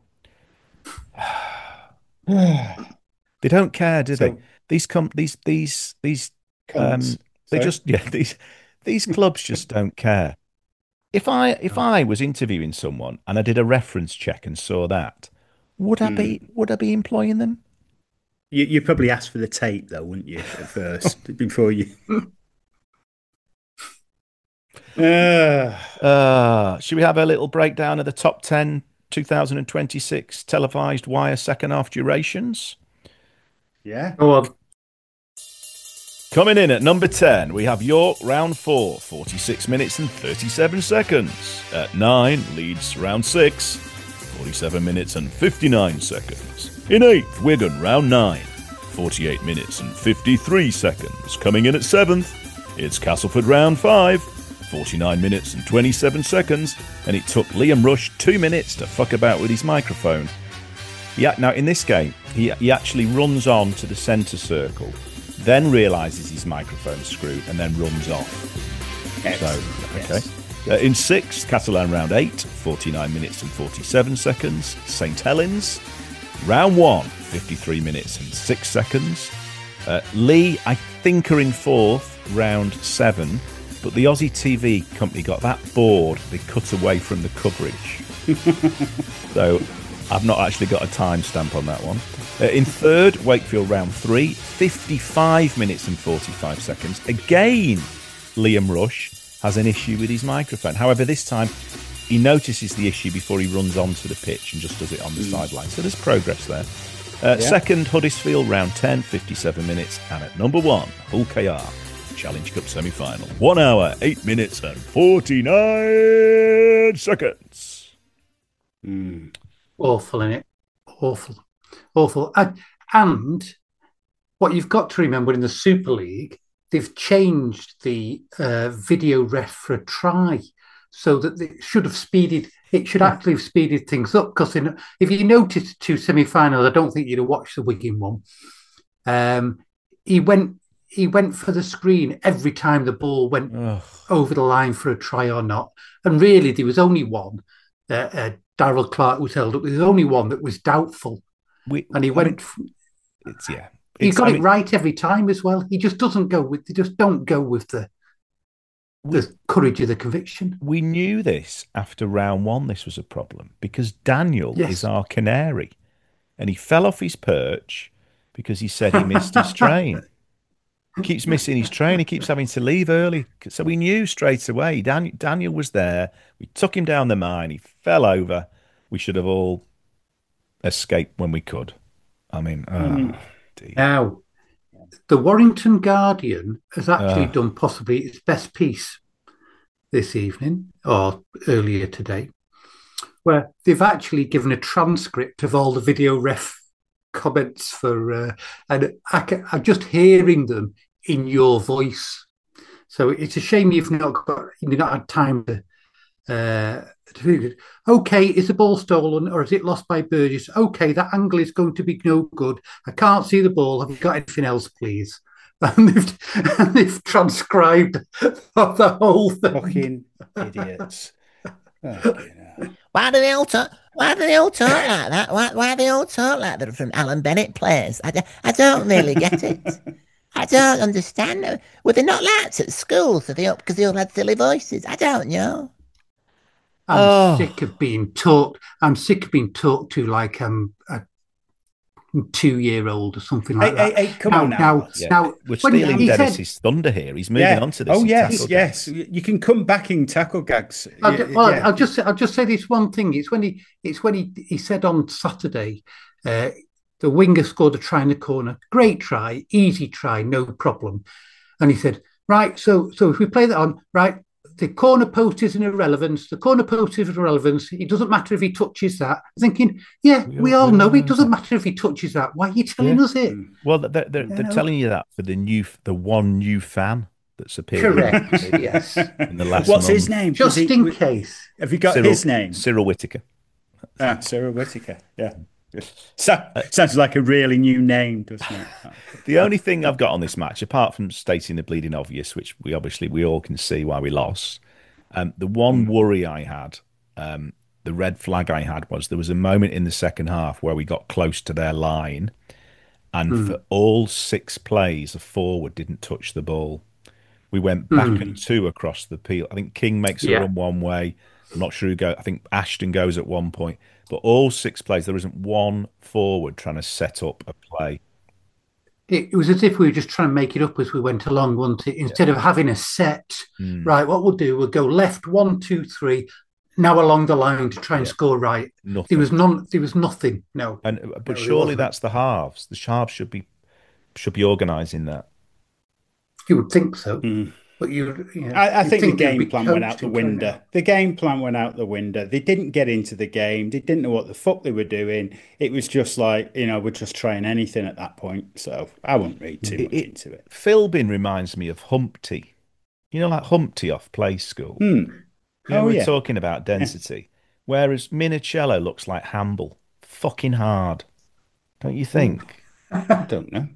They don't care, do they? These clubs just don't care. If I was interviewing someone and I did a reference check and saw that, would I be employing them? You probably asked for the tape though, wouldn't you, at first before you? Should we have a little breakdown of the top 10 2026 televised wire second half durations? Yeah. Go on. Coming in at number 10, we have York round 4, 46 minutes and 37 seconds. At 9, Leeds round 6, 47 minutes and 59 seconds. In 8th, Wigan round 9, 48 minutes and 53 seconds. Coming in at 7th, it's Castleford round 5, 49 minutes and 27 seconds. And it took Liam Rush 2 minutes to fuck about with his microphone. Now, in this game, he actually runs on to the centre circle, then realises his microphone's screwed, and then runs off. Excellent. So, okay. In 6th, Catalan round 8, 49 minutes and 47 seconds. St Helens, round 1, 53 minutes and 6 seconds. Lee, I think, are in 4th, round 7, but the Aussie TV company got that bored, they cut away from the coverage. So I've not actually got a timestamp on that one. In 3rd, Wakefield round 3, 55 minutes and 45 seconds. Again, Liam Rush has an issue with his microphone. However, this time he notices the issue before he runs onto the pitch and just does it on the sideline. So there's progress there. 2nd, Huddersfield round 10, 57 minutes. And at number 1, Hull KR Challenge Cup semi-final. 1 hour, 8 minutes and 49 seconds. Awful, innit? Awful. And what you've got to remember in the Super League, they've changed the video ref for a try so that it should actually have speeded things up. Because if you noticed 2 semi-finals, I don't think you'd have watched the Wigan one. He went for the screen every time the ball went over the line for a try or not. And really, there was only one. Darryl Clark was held up. There was only one that was doubtful. He got it right every time as well. He just doesn't go with. They just don't go with the the courage of the conviction. We knew this after round one, this was a problem, because Daniel is our canary. And he fell off his perch because he said he missed his train. He keeps missing his train. He keeps having to leave early. So we knew straight away. Daniel was there. We took him down the mine. He fell over. We should have all escaped when we could. I mean, dear. Now, the Warrington Guardian has actually done possibly its best piece this evening or earlier today, where they've actually given a transcript of all the video ref comments for, and I'm just hearing them in your voice. So it's a shame you've not had time to. Okay, is the ball stolen or is it lost by Burgess? Okay, that angle is going to be no good. I can't see the ball. Have you got anything else, please? And they've transcribed the whole thing. Fucking idiots. Why do they all talk like that? Why do they all talk like that from Alan Bennett players? I don't really get it. I don't understand. Were they not lads at school? So because they all had silly voices? I don't know. I'm sick of being talked. I'm sick of being talked to like I'm a 2-year-old or something like that. Hey, come on now. Now we're stealing Dennis's thunder here. He's moving on to this. Oh yes. You can come back in tackle gags. I'll just say this one thing. It's when he said on Saturday, the winger scored a try in the corner. Great try, easy try, no problem. And he said, right, so if we play that on, right, the corner post is an irrelevance. The corner post is irrelevance. It doesn't matter if he touches that. I'm thinking, we all know it doesn't matter if he touches that. Why are you telling us it? Well, they're telling you that for the one new fan that's appeared. Correct. Yes. In the last What's month. his name? Just in case. Have you got his name? Cyril Whittaker. Cyril Whittaker. Yeah. Sounds like a really new name, doesn't it? The only thing I've got on this match, apart from stating the bleeding obvious, which we all can see why we lost, the one worry I had, the red flag I had, was there was a moment in the second half where we got close to their line, and for all 6 plays, a forward didn't touch the ball. We went back and 2 across the field. I think King makes a run one way. I'm not sure who goes. I think Ashton goes at one point. But all 6 plays, there isn't one forward trying to set up a play. It was as if we were just trying to make it up as we went along, wasn't it? Instead of having a set, right, what we'll do, we'll go left, 1, 2, 3, now along the line to try and score right. Nothing. There was nothing, no. But surely that's the halves. The halves should be organising that. You would think so. But I think the game plan went out the window. The game plan went out the window. They didn't get into the game. They didn't know what the fuck they were doing. It was just like, we're just trying anything at that point. So I wouldn't read too much into it. Philbin reminds me of Humpty. Like Humpty off Play School. We're talking about density. Whereas Minicello looks like Hamble. Fucking hard. Don't you think? I don't know.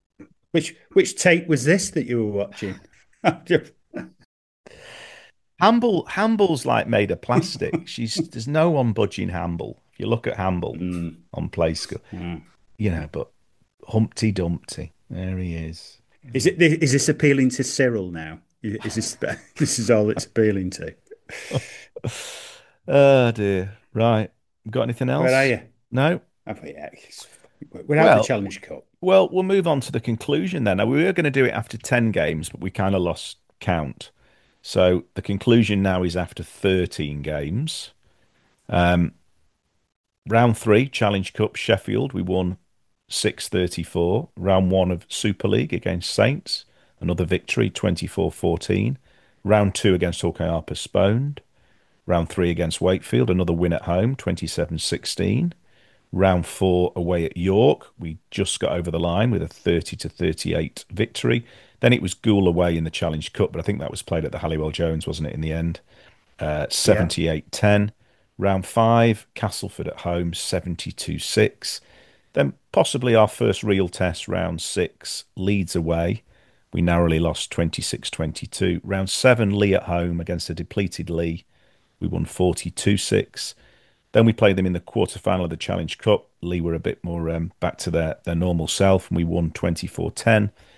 Which tape was this that you were watching? Hamble's like made of plastic. There's no one budging Hamble. If you look at Hamble on Play School, but Humpty Dumpty, there he is. Is this appealing to Cyril now? Is this is all it's appealing to? Oh dear. Right. Got anything else? Where are you? No. We're out of the Challenge Cup. Well, we'll move on to the conclusion then. Now, we were going to do it after 10 games, but we kind of lost count. So the conclusion now is after 13 games. Round 3, Challenge Cup, Sheffield, we won 6-34. Round 1 of Super League against Saints, another victory, 24-14. Round 2 against Hawkeye postponed. Round 3 against Wakefield, another win at home, 27-16. Round 4 away at York, we just got over the line with a 30-38 victory. Then it was Goole away in the Challenge Cup, but I think that was played at the Halliwell Jones, wasn't it, in the end? 78-10. Round 5, Castleford at home, 72-6. Then possibly our first real test, round 6, Leeds away. We narrowly lost 26-22. Round 7, Lee at home against a depleted Lee. We won 42-6. Then we played them in the quarter-final of the Challenge Cup. Lee were a bit more back to their normal self, and we won 24-10.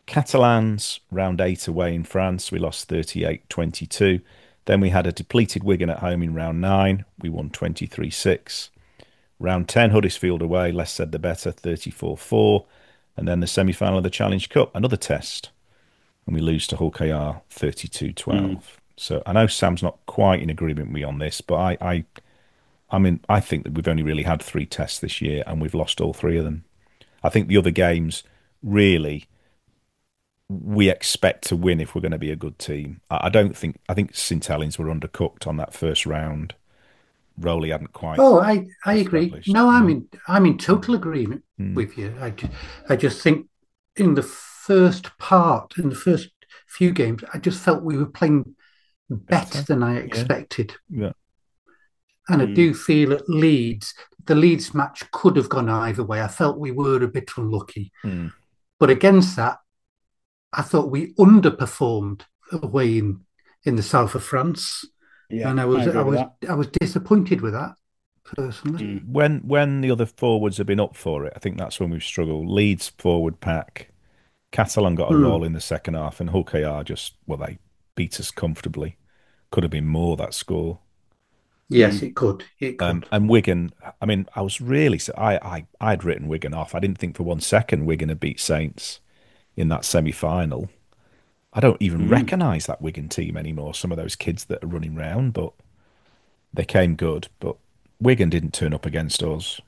Catalans, round 8 away in France, we lost 38-22. Then we had a depleted Wigan at home in round 9. We won 23-6. Round 10, Huddersfield away, less said the better, 34-4. And then the semi-final of the Challenge Cup, another test. And we lose to Hull KR 32-12. So I know Sam's not quite in agreement with me on this, but I think that we've only really had 3 tests this year and we've lost all 3 of them. I think the other games, really, we expect to win if we're going to be a good team. I think St Helens were undercooked on that first round. Rowley hadn't quite. Oh, I agree. No, I'm in total agreement with you. I just think in the first few games, I just felt we were playing better than I expected. Yeah. And I do feel at Leeds, the Leeds match could have gone either way. I felt we were a bit unlucky. But against that, I thought we underperformed away in the south of France. Yeah, and I was disappointed with that, personally. When the other forwards have been up for it, I think that's when we've struggled. Leeds forward pack, Catalan got a roll in the second half, and Hull KR they beat us comfortably. Could have been more, that score. Yes, it could. And Wigan, I mean, I was really... I'd written Wigan off. I didn't think for 1 second Wigan had beat Saints in that semi-final. I don't even recognise that Wigan team anymore, some of those kids that are running round, but they came good. But Wigan didn't turn up against us.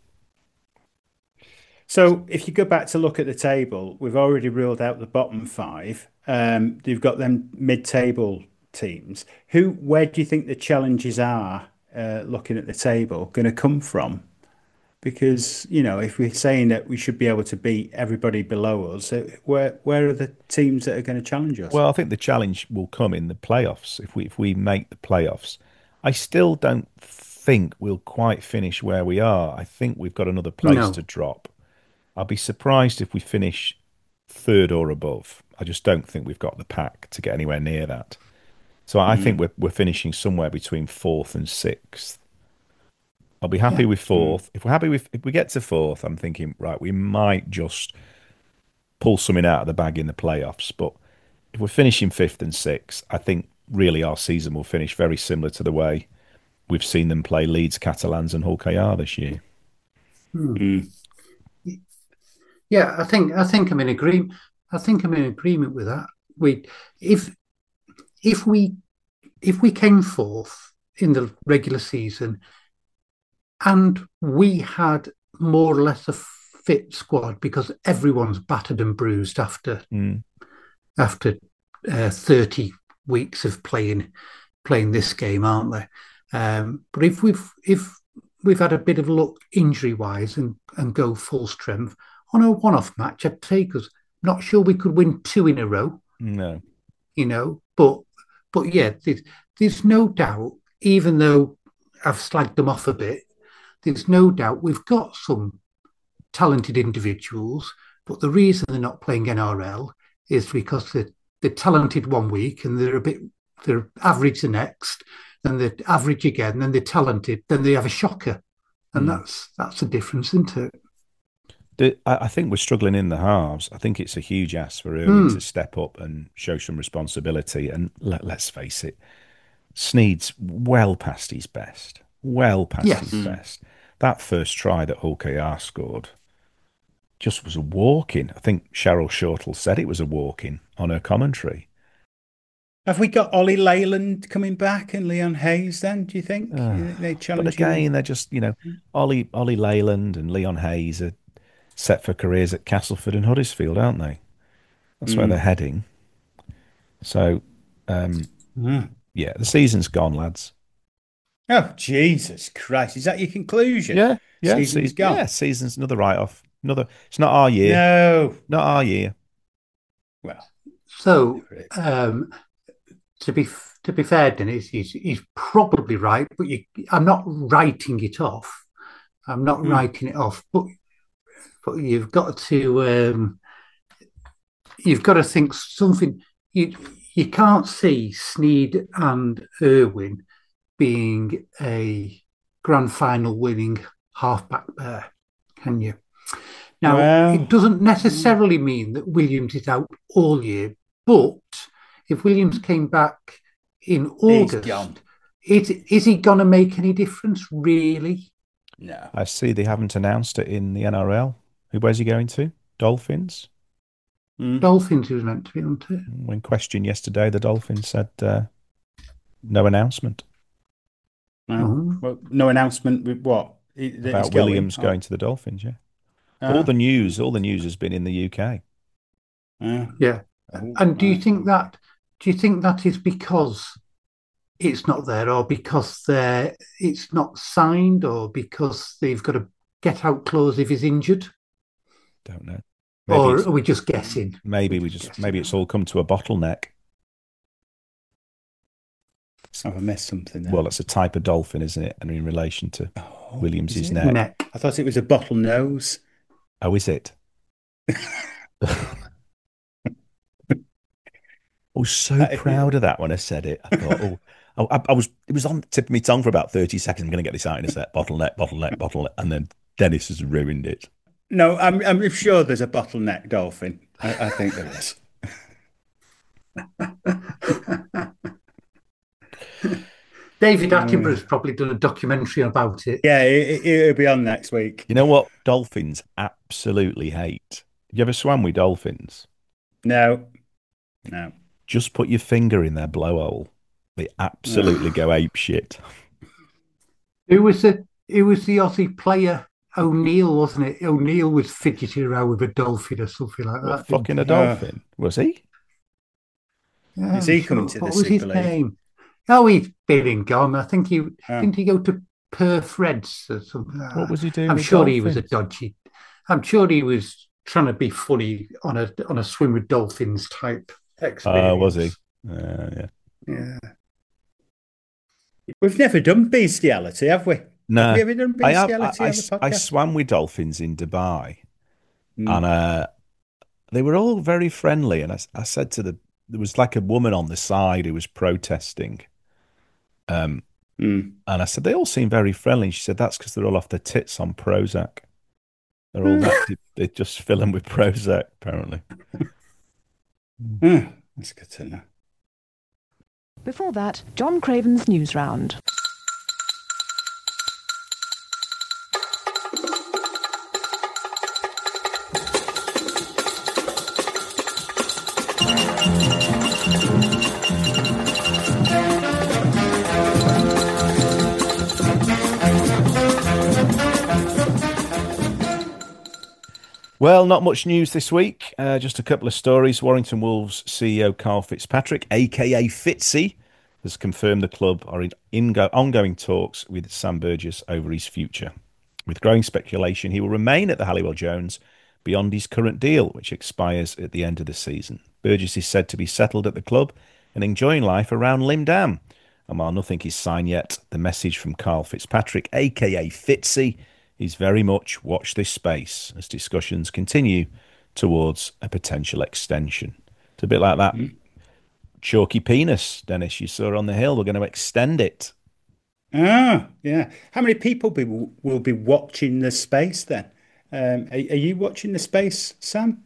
So if you go back to look at the table, we've already ruled out the bottom 5. You've got them mid-table teams. Where do you think the challenges are, looking at the table, going to come from? Because, if we're saying that we should be able to beat everybody below us, where are the teams that are going to challenge us? Well, I think the challenge will come in the playoffs. If we make the playoffs, I still don't think we'll quite finish where we are. I think we've got another place to drop. I'll be surprised if we finish 3rd or above. I just don't think we've got the pack to get anywhere near that. So I think we're finishing somewhere between 4th and 6th. I'll be happy with 4th. If we get to 4th, I'm thinking, right, we might just pull something out of the bag in the playoffs. But if we're finishing 5th and 6th, I think really our season will finish very similar to the way we've seen them play Leeds, Catalans and Hull KR this year. Yeah, I think I'm in agreement. I think I'm in agreement with that. If we came 4th in the regular season and we had more or less a fit squad, because everyone's battered and bruised after 30 weeks of playing this game, aren't they? But if we've had a bit of luck injury wise and go full strength on a one-off match, I'd take us. Not sure we could win 2 in a row. No, but yeah, there's no doubt. Even though I've slagged them off a bit, there's no doubt we've got some talented individuals. But the reason they're not playing NRL is because they're talented one week and they're average the next, and they're average again, then they're talented, then they have a shocker, and that's the difference, isn't it? I think we're struggling in the halves. I think it's a huge ask for Irwin to step up and show some responsibility. And let's face it, Snead's well past his best. His best. That first try that Hull KR scored just was a walk-in. I think Cheryl Shortall said it was a walk-in on her commentary. Have we got Ollie Leyland coming back and Leon Hayes then, do you think? They challenge But again, they're just, Ollie Leyland and Leon Hayes are set for careers at Castleford and Huddersfield, aren't they? That's where they're heading. So, yeah, the season's gone, lads. Oh, Jesus Christ. Is that your conclusion? Yeah. Season's gone. Yeah, season's another write-off. It's not our year. No. Not our year. Well. So, to be fair, Dennis, he's probably right, but I'm not writing it off. But you've got to think something. You can't see Snead and Irwin being a grand final winning halfback pair, can you? Now, it doesn't necessarily mean that Williams is out all year, but if Williams came back in August, is he going to make any difference, really? No. I see they haven't announced it in the NRL. Where's he going to? Dolphins? Dolphins he was meant to be on too. When questioned yesterday, the Dolphins said no announcement. Well, no announcement with what? About Williams going to the Dolphins, yeah. All the news has been in the UK. Yeah. And do you think that is because it's not there, or because it's not signed, or because they've got a get out clause if he's injured? Don't know. Or are we just guessing? Maybe it's all come to a bottleneck. Have I missed something there? Well, it's a type of dolphin, isn't it? And in relation to Williams's neck. I thought it was a bottlenose. Oh, is it? I was so proud of that when I said it. I thought, it was on the tip of my tongue for about 30 seconds. I'm going to get this out in a sec. Bottleneck. And then Dennis has ruined it. No, I'm sure there's a bottleneck dolphin. I think there is. David Attenborough's probably done a documentary about it. Yeah, it'll be on next week. You know what dolphins absolutely hate? You ever swam with dolphins? No. Just put your finger in their blowhole. They absolutely go ape shit. It was the Aussie player O'Neill, wasn't it? O'Neill was fidgeting around with a dolphin or something like that. Fucking a dolphin? Was he? Yeah, is he coming to the What was his Super League? name? Oh, he's been and gone. I think didn't he go to Perth Reds or something like that? What was he doing? I'm with sure dolphins? he was a dodgy. I'm sure he was trying to be funny on a swim with dolphins type experience. Was he? Yeah. Yeah. We've never done bestiality, have we? No. Have we ever done bestiality on the podcast? I swam with dolphins in Dubai, and they were all very friendly. And I said to there was like a woman on the side who was protesting. And I said, they all seem very friendly. And she said, that's because they're all off their tits on Prozac. They're all they just fill them with Prozac, apparently. That's good to know. Before that, John Craven's News Round. Well, not much news this week. Just a couple of stories. Warrington Wolves CEO Carl Fitzpatrick, a.k.a. Fitzy, has confirmed the club are in ongoing talks with Sam Burgess over his future. With growing speculation, he will remain at the Halliwell Jones beyond his current deal, which expires at the end of the season. Burgess is said to be settled at the club and enjoying life around Limdam. And while nothing is signed yet, the message from Carl Fitzpatrick, a.k.a. Fitzy, is very much watch this space as discussions continue towards a potential extension. It's a bit like that chalky penis, Dennis, you saw on the hill. We're going to extend it. Yeah. How many people will be watching the space then? Are you watching the space, Sam?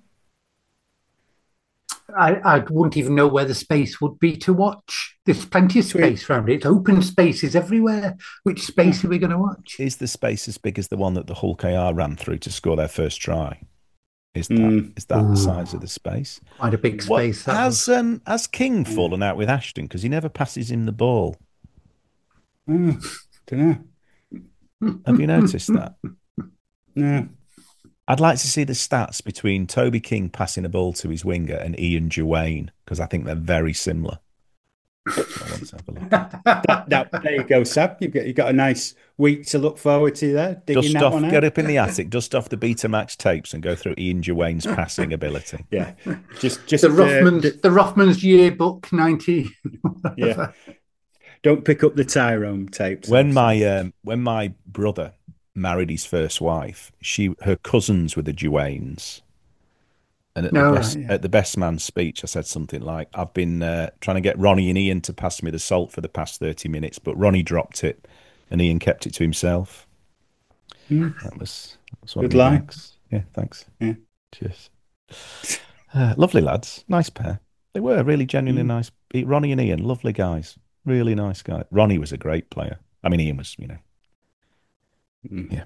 I wouldn't even know where the space would be to watch. There's plenty of space around it. Open spaces everywhere. Which space are we going to watch? Is the space as big as the one that the Hull KR ran through to score their first try? Is that the size of the space? Quite a big space. Has King fallen out with Ashton because he never passes him the ball? Don't know. Have you noticed that? No. I'd like to see the stats between Toby King passing a ball to his winger and Ian Duane, because I think they're very similar. There you go, Sam. You've got a nice week to look forward to there. Get up in the attic, dust off the Betamax tapes, and go through Ian Duane's passing ability. Yeah, just the Rothmans yearbook 90. Yeah, don't pick up the Tyrone tapes. When my brother married his first wife, her cousins were the Duanes. And at the best man speech, I said something like, I've been trying to get Ronnie and Ian to pass me the salt for the past 30 minutes, but Ronnie dropped it and Ian kept it to himself. That was one good of line. Yeah, thanks. Yeah. Cheers. Lovely lads. Nice pair. They were really genuinely nice. Ronnie and Ian, lovely guys. Really nice guy. Ronnie was a great player. I mean, Ian was, yeah.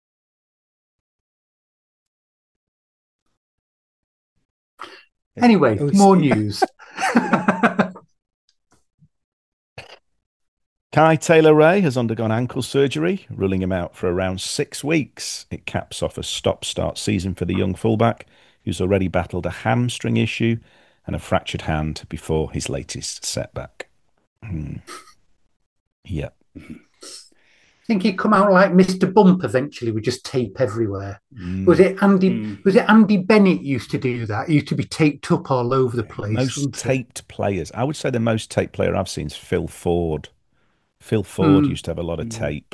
Anyway, more news. Kai Taylor-Ray has undergone ankle surgery, ruling him out for around 6 weeks. It caps off a stop-start season for the young fullback, who's already battled a hamstring issue and a fractured hand before his latest setback. Yeah. I think he'd come out like Mr. Bump eventually with just tape everywhere. Was it Andy Bennett used to do that? He used to be taped up all over the place. Most taped players. I would say the most taped player I've seen is Phil Ford. Phil Ford used to have a lot of tape.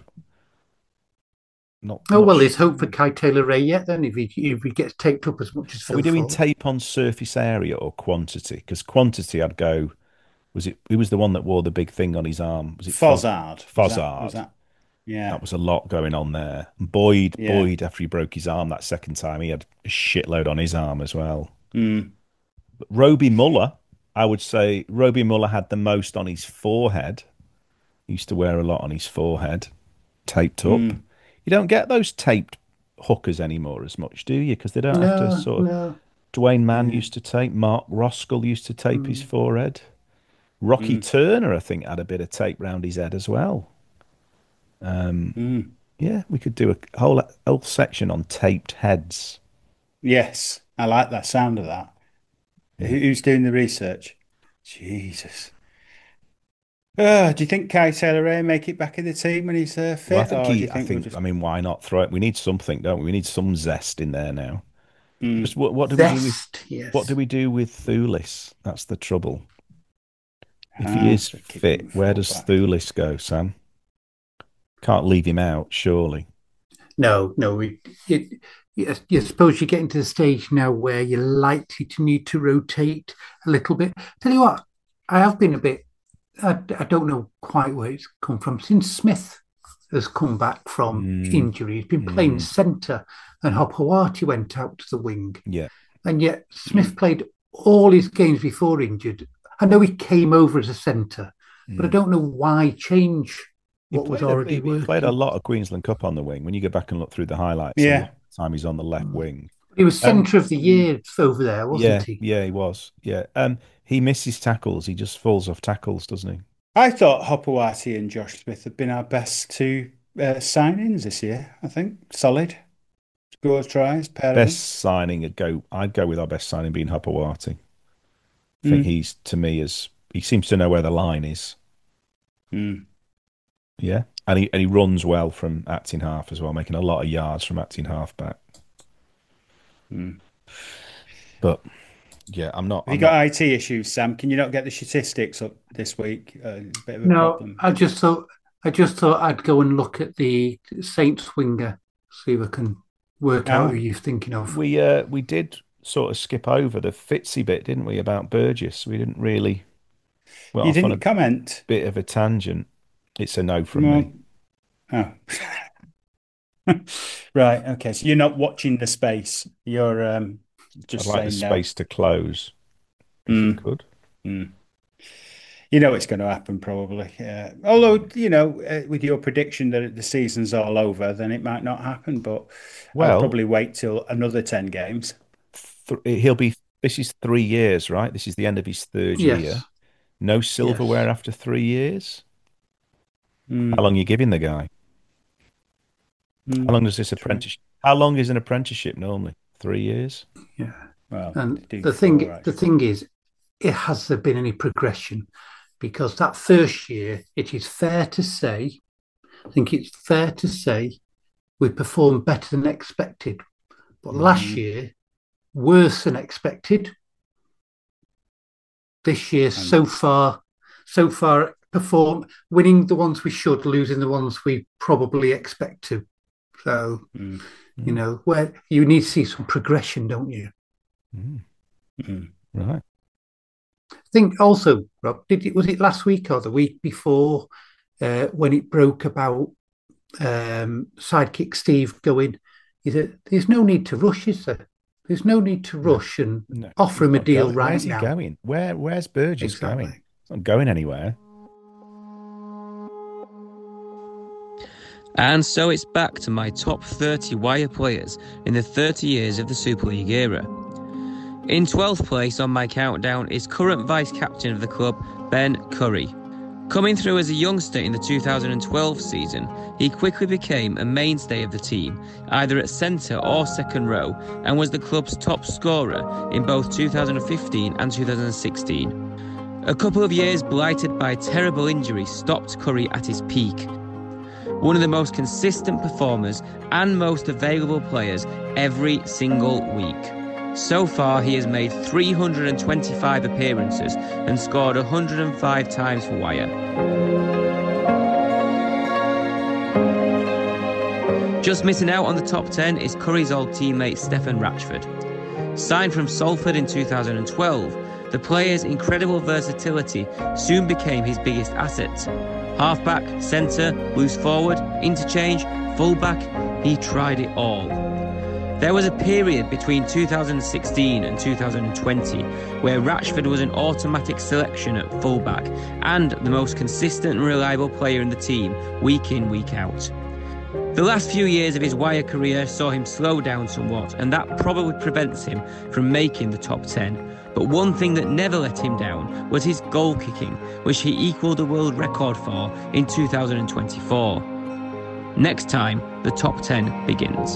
There's hope for Kai Taylor-Ray yet then if he gets taped up as much as Phil Are we doing Ford. tape on surface area or quantity? Because quantity, I'd go. Who was the one that wore the big thing on his arm? Was it Fozzard? Fozzard. Was that? Yeah, that was a lot going on there. Boyd, after he broke his arm that second time, he had a shitload on his arm as well. But Roby Muller, I would say Roby Muller had the most on his forehead. He used to wear a lot on his forehead, taped up. You don't get those taped hookers anymore as much, do you? Because they don't have to sort of... Dwayne Mann used to tape. Mark Roskell used to tape his forehead. Rocky Turner, I think, had a bit of tape round his head as well. Yeah, we could do a whole section on taped heads. Yes, I like that sound of that. Who's doing the research? Jesus. Do you think Kai Taylor-Ray make it back in the team when he's fit? Well, I mean, why not throw it? We need something, don't we? We need some zest in there now. Just what do we do with Thulis? That's the trouble. If he is fit, where does Thulis go, Sam? Can't leave him out, surely. No. You suppose you're getting to the stage now where you're likely to need to rotate a little bit. Tell you what, I have been a bit. I don't know quite where it's come from. Since Smith has come back from injury, he's been playing centre, and Hopewati went out to the wing. Yeah, and yet Smith played all his games before injured. I know he came over as a centre, but I don't know why change what was already working. He played a lot of Queensland Cup on the wing. When you go back and look through the highlights, the time he's on the left wing. He was centre of the year over there, wasn't he? Yeah, he was. Yeah, he misses tackles. He just falls off tackles, doesn't he? I thought Hopewati and Josh Smith have been our best two signings this year. I think solid scores, tries, best signing. I'd go with our best signing being Hopewati. I think he's, to me, he seems to know where the line is. Yeah, and he runs well from acting half as well, making a lot of yards from acting half back. But yeah, I'm not. Have you got IT issues, Sam? Can you not get the statistics up this week? Bit of a problem. I just thought I'd go and look at the Saints winger, see if I can work out who you're thinking of. We did sort of skip over the Fitzy bit, didn't we, about Burgess? We didn't really. Well, you didn't comment. Bit of a tangent. It's a no from me. Oh. Right. Okay. So you're not watching the space. You're just I'd like the space to close. If you could. You know it's going to happen probably. Although, with your prediction that the season's all over, then it might not happen. But I'll probably wait till another 10 games. This is 3 years, right? This is the end of his third year. No silverware after 3 years. How long are you giving the guy? How long does this apprenticeship? How long is an apprenticeship normally? 3 years. Yeah. Well, and the thing is, has there been any progression? Because that first year, it is fair to say, we performed better than expected. But last year, worse than expected. This year, so far, perform, winning the ones we should, losing the ones we probably expect to. So, where you need to see some progression, don't you? Right. I think also, Rob, was it last week or the week before when it broke about Sidekick Steve going, is that there's no need to rush, is there? There's no need to rush and offer him a deal right Where's he now. going? Where's Burgess going? He's not going anywhere. And so it's back to my top 30 Wire players in the 30 years of the Super League era. In 12th place on my countdown is current vice-captain of the club, Ben Curry. Coming through as a youngster in the 2012 season, he quickly became a mainstay of the team, either at centre or second row, and was the club's top scorer in both 2015 and 2016. A couple of years blighted by terrible injury stopped Curry at his peak. One of the most consistent performers and most available players every single week. So far, he has made 325 appearances and scored 105 times for Wire. Just missing out on the top 10 is Curry's old teammate Stefan Ratchford. Signed from Salford in 2012, the player's incredible versatility soon became his biggest asset. Halfback, centre, loose forward, interchange, fullback, he tried it all. There was a period between 2016 and 2020 where Ratchford was an automatic selection at fullback and the most consistent and reliable player in the team, week in, week out. The last few years of his Wire career saw him slow down somewhat, and that probably prevents him from making the top 10. But one thing that never let him down was his goal kicking, which he equalled the world record for in 2024. Next time, the top 10 begins.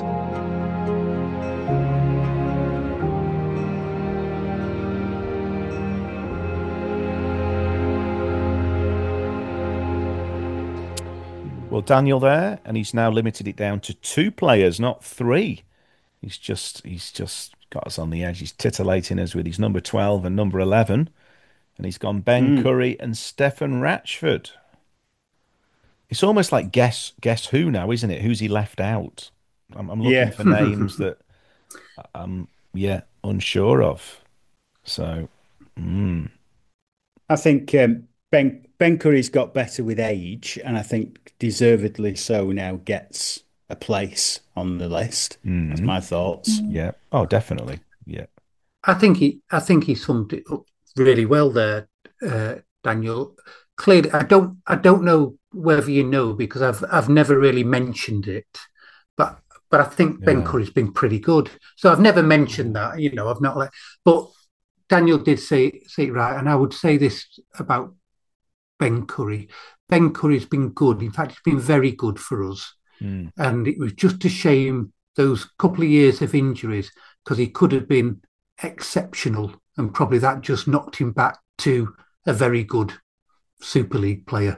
Well, Daniel there, and he's now limited it down to 2 players, not 3. He's just got us on the edge. He's titillating us with his number 12 and number 11. And he's gone Ben Curry and Stefan Ratchford. It's almost like guess who now, isn't it? Who's he left out? I'm looking for names that I'm unsure of. So, I think Ben Curry's got better with age, and I think deservedly so now gets a place on the list. That's my thoughts. Yeah. Oh, definitely. Yeah. I think he summed it up really well there, Daniel. Clearly, I don't know whether you know, because I've never really mentioned it, but I think Ben Curry's been pretty good. So I've never mentioned that. I've not but Daniel did say it right, and I would say this about Ben Curry. Ben Curry's been good. In fact, he's been very good for us. And it was just a shame those couple of years of injuries, because he could have been exceptional, and probably that just knocked him back to a very good Super League player.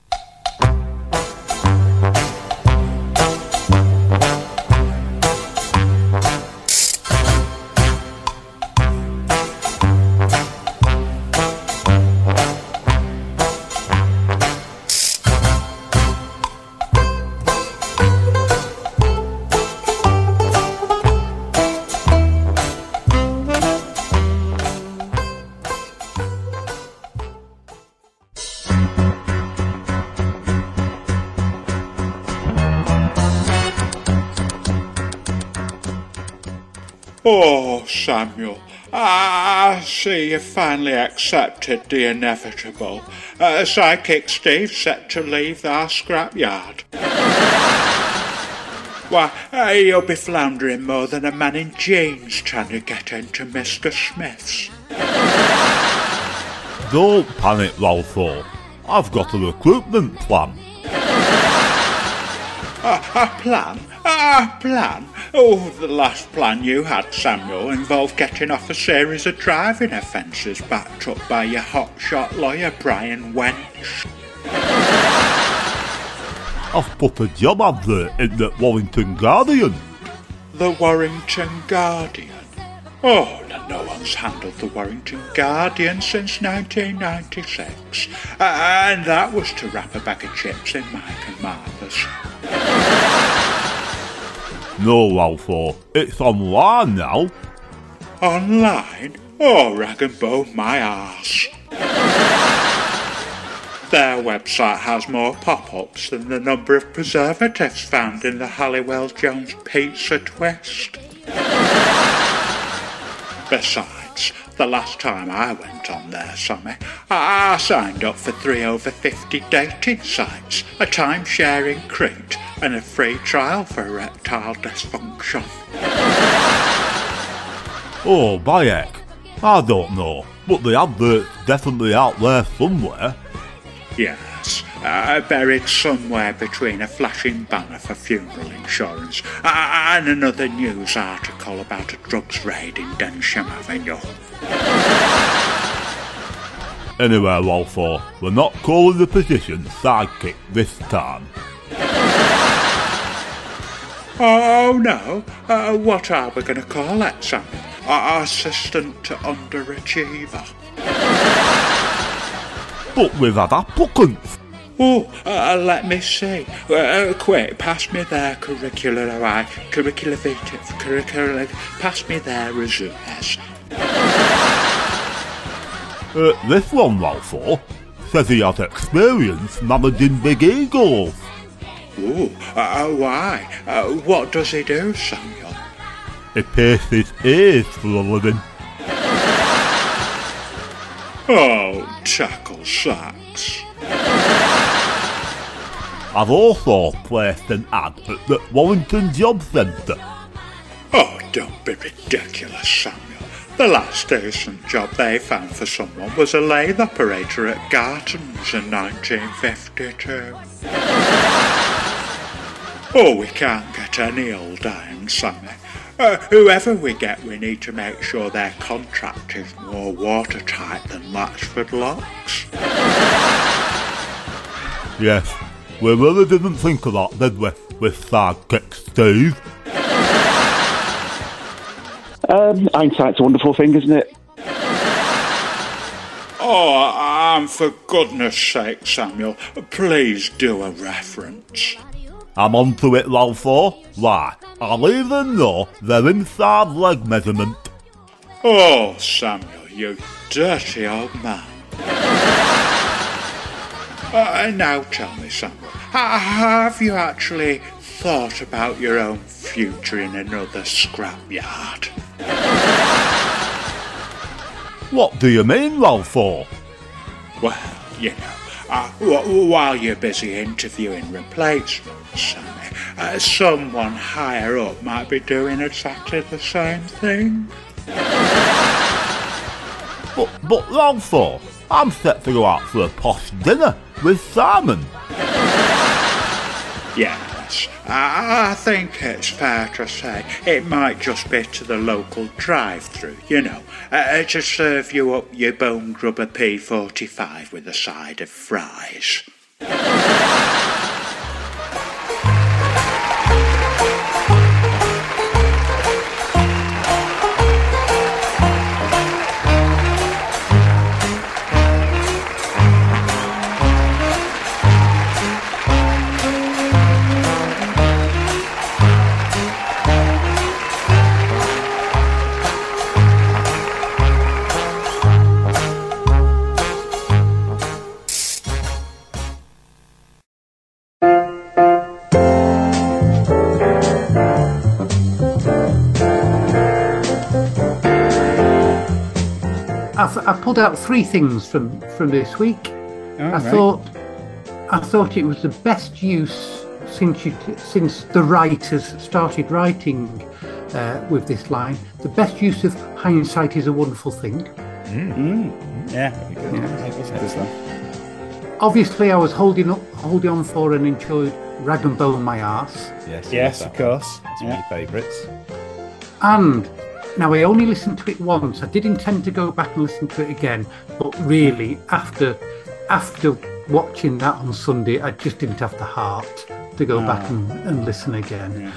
Oh, Samuel, I see you finally accepted the inevitable. Psychic Steve set to leave our scrapyard. Why, you'll be floundering more than a man in jeans trying to get into Mr. Smith's. Don't panic, Ralpho. I've got a recruitment plan. A plan? A plan? Oh, the last plan you had, Samuel, involved getting off a series of driving offences backed up by your hotshot lawyer, Brian Wench. I've put a job advert in the Warrington Guardian. The Warrington Guardian? Oh, no one's handled the Warrington Guardian since 1996. And that was to wrap a bag of chips in Mike and Martha's. No, Ralpho, it's online now. Online? Oh, rag and bone my arse. Their website has more pop-ups than the number of preservatives found in the Halliwell Jones pizza twist. Besides, the last time I went on there, Sammy, I signed up for 3 over 50 dating sites, a time-sharing Crete, and a free trial for erectile dysfunction. Oh, Bayek, I don't know, but the advert's definitely out there somewhere. Yes, buried somewhere between a flashing banner for funeral insurance and another news article about a drugs raid in Densham Avenue. Anyway, Walford, we're not calling the position sidekick this time. Oh no, what are we going to call it, Sammy? Assistant underachiever. But we've had applicants. Oh, let me see. Quick, pass me their curricular vitae, pass me their resumes. This one, Walford, says he has experience managing big eagles. Oh, why? What does he do, Samuel? He pierces ears for a living. Oh, tackle sacks. I've also placed an ad at the Warrington Job Centre. Oh, don't be ridiculous, Samuel. The last decent job they found for someone was a lathe operator at Garton's in 1952. Oh, we can't get any older, Sammy. Whoever we get, we need to make sure their contract is more watertight than Latchford locks. Yes, we really didn't think of that, did we, with sidekick Steve? Hindsight's a wonderful thing, isn't it? Oh, for goodness sake, Samuel, please do a reference. I'm onto it, Walford. Why, I'll even know their inside leg measurement. Oh, Samuel, you dirty old man. Now tell me, Samuel, have you actually thought about your own future in another scrapyard? What do you mean, Walford? Well, you know, while you're busy interviewing replacements, Sammy, someone higher up might be doing exactly the same thing. But Walford, I'm set to go out for a posh dinner with Simon. Yes, I think it's fair to say it might just be to the local drive-through, you know, to serve you up your bone grubber P45 with a side of fries. I pulled out 3 things from this week. I thought it was the best use since the writers started writing with this line. The best use of hindsight is a wonderful thing. Yeah, very good. Obviously, I was holding on for and enjoyed Rag and Bone My Arse. Yes, of course. That's one of my favourites. And now I only listened to it once. I did intend to go back and listen to it again, but really, after watching that on Sunday, I just didn't have the heart to go back and listen again.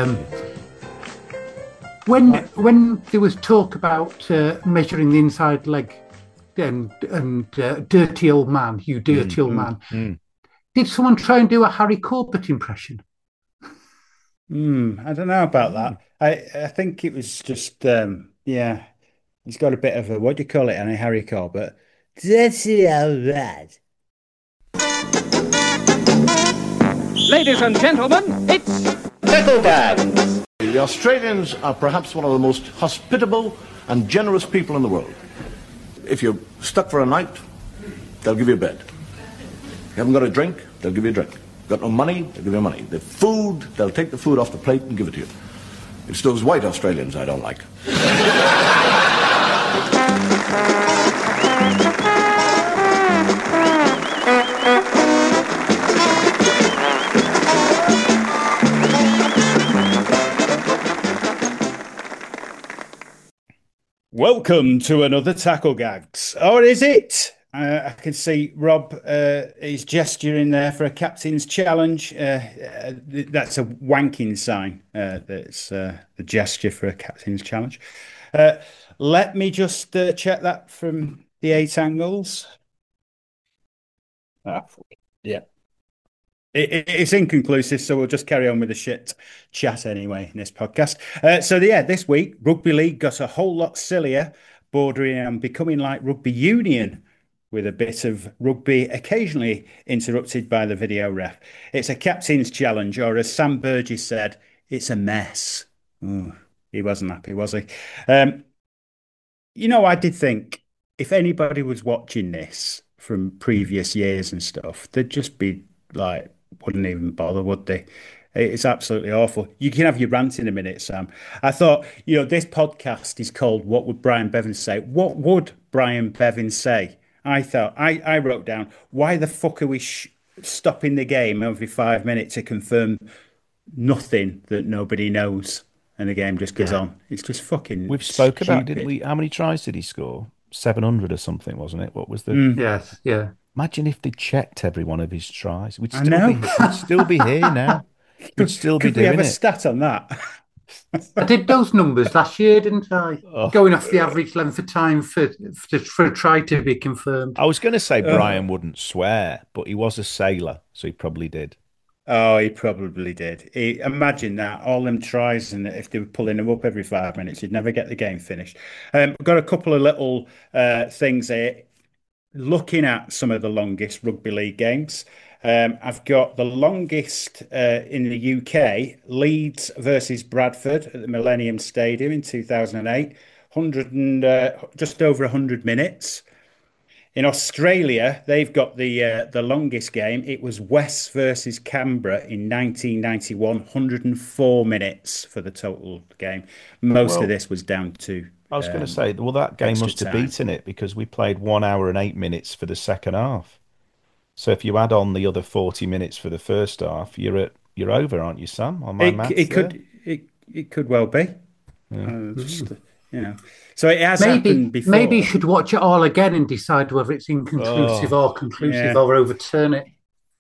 When there was talk about measuring the inside leg and dirty old man, you dirty old man, did someone try and do a Harry Corbett impression? I don't know about that. I think it was just he's got a bit of a, what do you call it, Harry Corbett? Dirty old lad. Ladies and gentlemen, it's Tackle Gags. The Australians are perhaps one of the most hospitable and generous people in the world. If you're stuck for a night, they'll give you a bed. You haven't got a drink, they'll give you a drink. Got no money, they'll give you money. The food, they'll take the food off the plate and give it to you. It's those white Australians I don't like. Welcome to another Tackle Gags. Or is it? I can see Rob is gesturing there for a captain's challenge. That's a wanking sign. That's the gesture for a captain's challenge. Let me just check that from the 8 angles. Yeah. It's inconclusive, so we'll just carry on with the shit chat anyway in this podcast. This week, Rugby League got a whole lot sillier, bordering on becoming like rugby union, with a bit of rugby occasionally interrupted by the video ref. It's a captain's challenge, or as Sam Burgess said, it's a mess. Ooh, he wasn't happy, was he? I did think if anybody was watching this from previous years and stuff, they'd just be like, wouldn't even bother, would they? It's absolutely awful. You can have your rant in a minute, Sam. I thought, this podcast is called What Would Brian Bevan Say? What would Brian Bevan say? I thought, I wrote down, why the fuck are we stopping the game every 5 minutes to confirm nothing that nobody knows? And the game just goes on. It's just fucking We've spoke about, didn't we? How many tries did he score? 700 or something, wasn't it? What was the... Yes, yeah. Imagine if they checked every one of his tries. We'd still be here now. We'd still be Could we doing have a it. stat on that? I did those numbers last year, didn't I? Going off the average length of time for a try to be confirmed. I was going to say Brian wouldn't swear, but he was a sailor, so he probably did. Oh, he probably did. Imagine that, all them tries, and if they were pulling them up every 5 minutes, you'd never get the game finished. I've got a couple of little things here. Looking at some of the longest rugby league games, I've got the longest in the UK, Leeds versus Bradford at the Millennium Stadium in 2008, just over 100 minutes. In Australia, they've got the longest game. It was West versus Canberra in 1991, 104 minutes for the total game. Most of this was down to... I was going to say, well, that game must have beaten it because we played 1 hour and 8 minutes for the second half. So if you add on the other 40 minutes for the first half, you're over, aren't you, Sam? On my maths, it could well be. Yeah. So it has happened before. Maybe you should watch it all again and decide whether it's inconclusive or conclusive, or overturn it.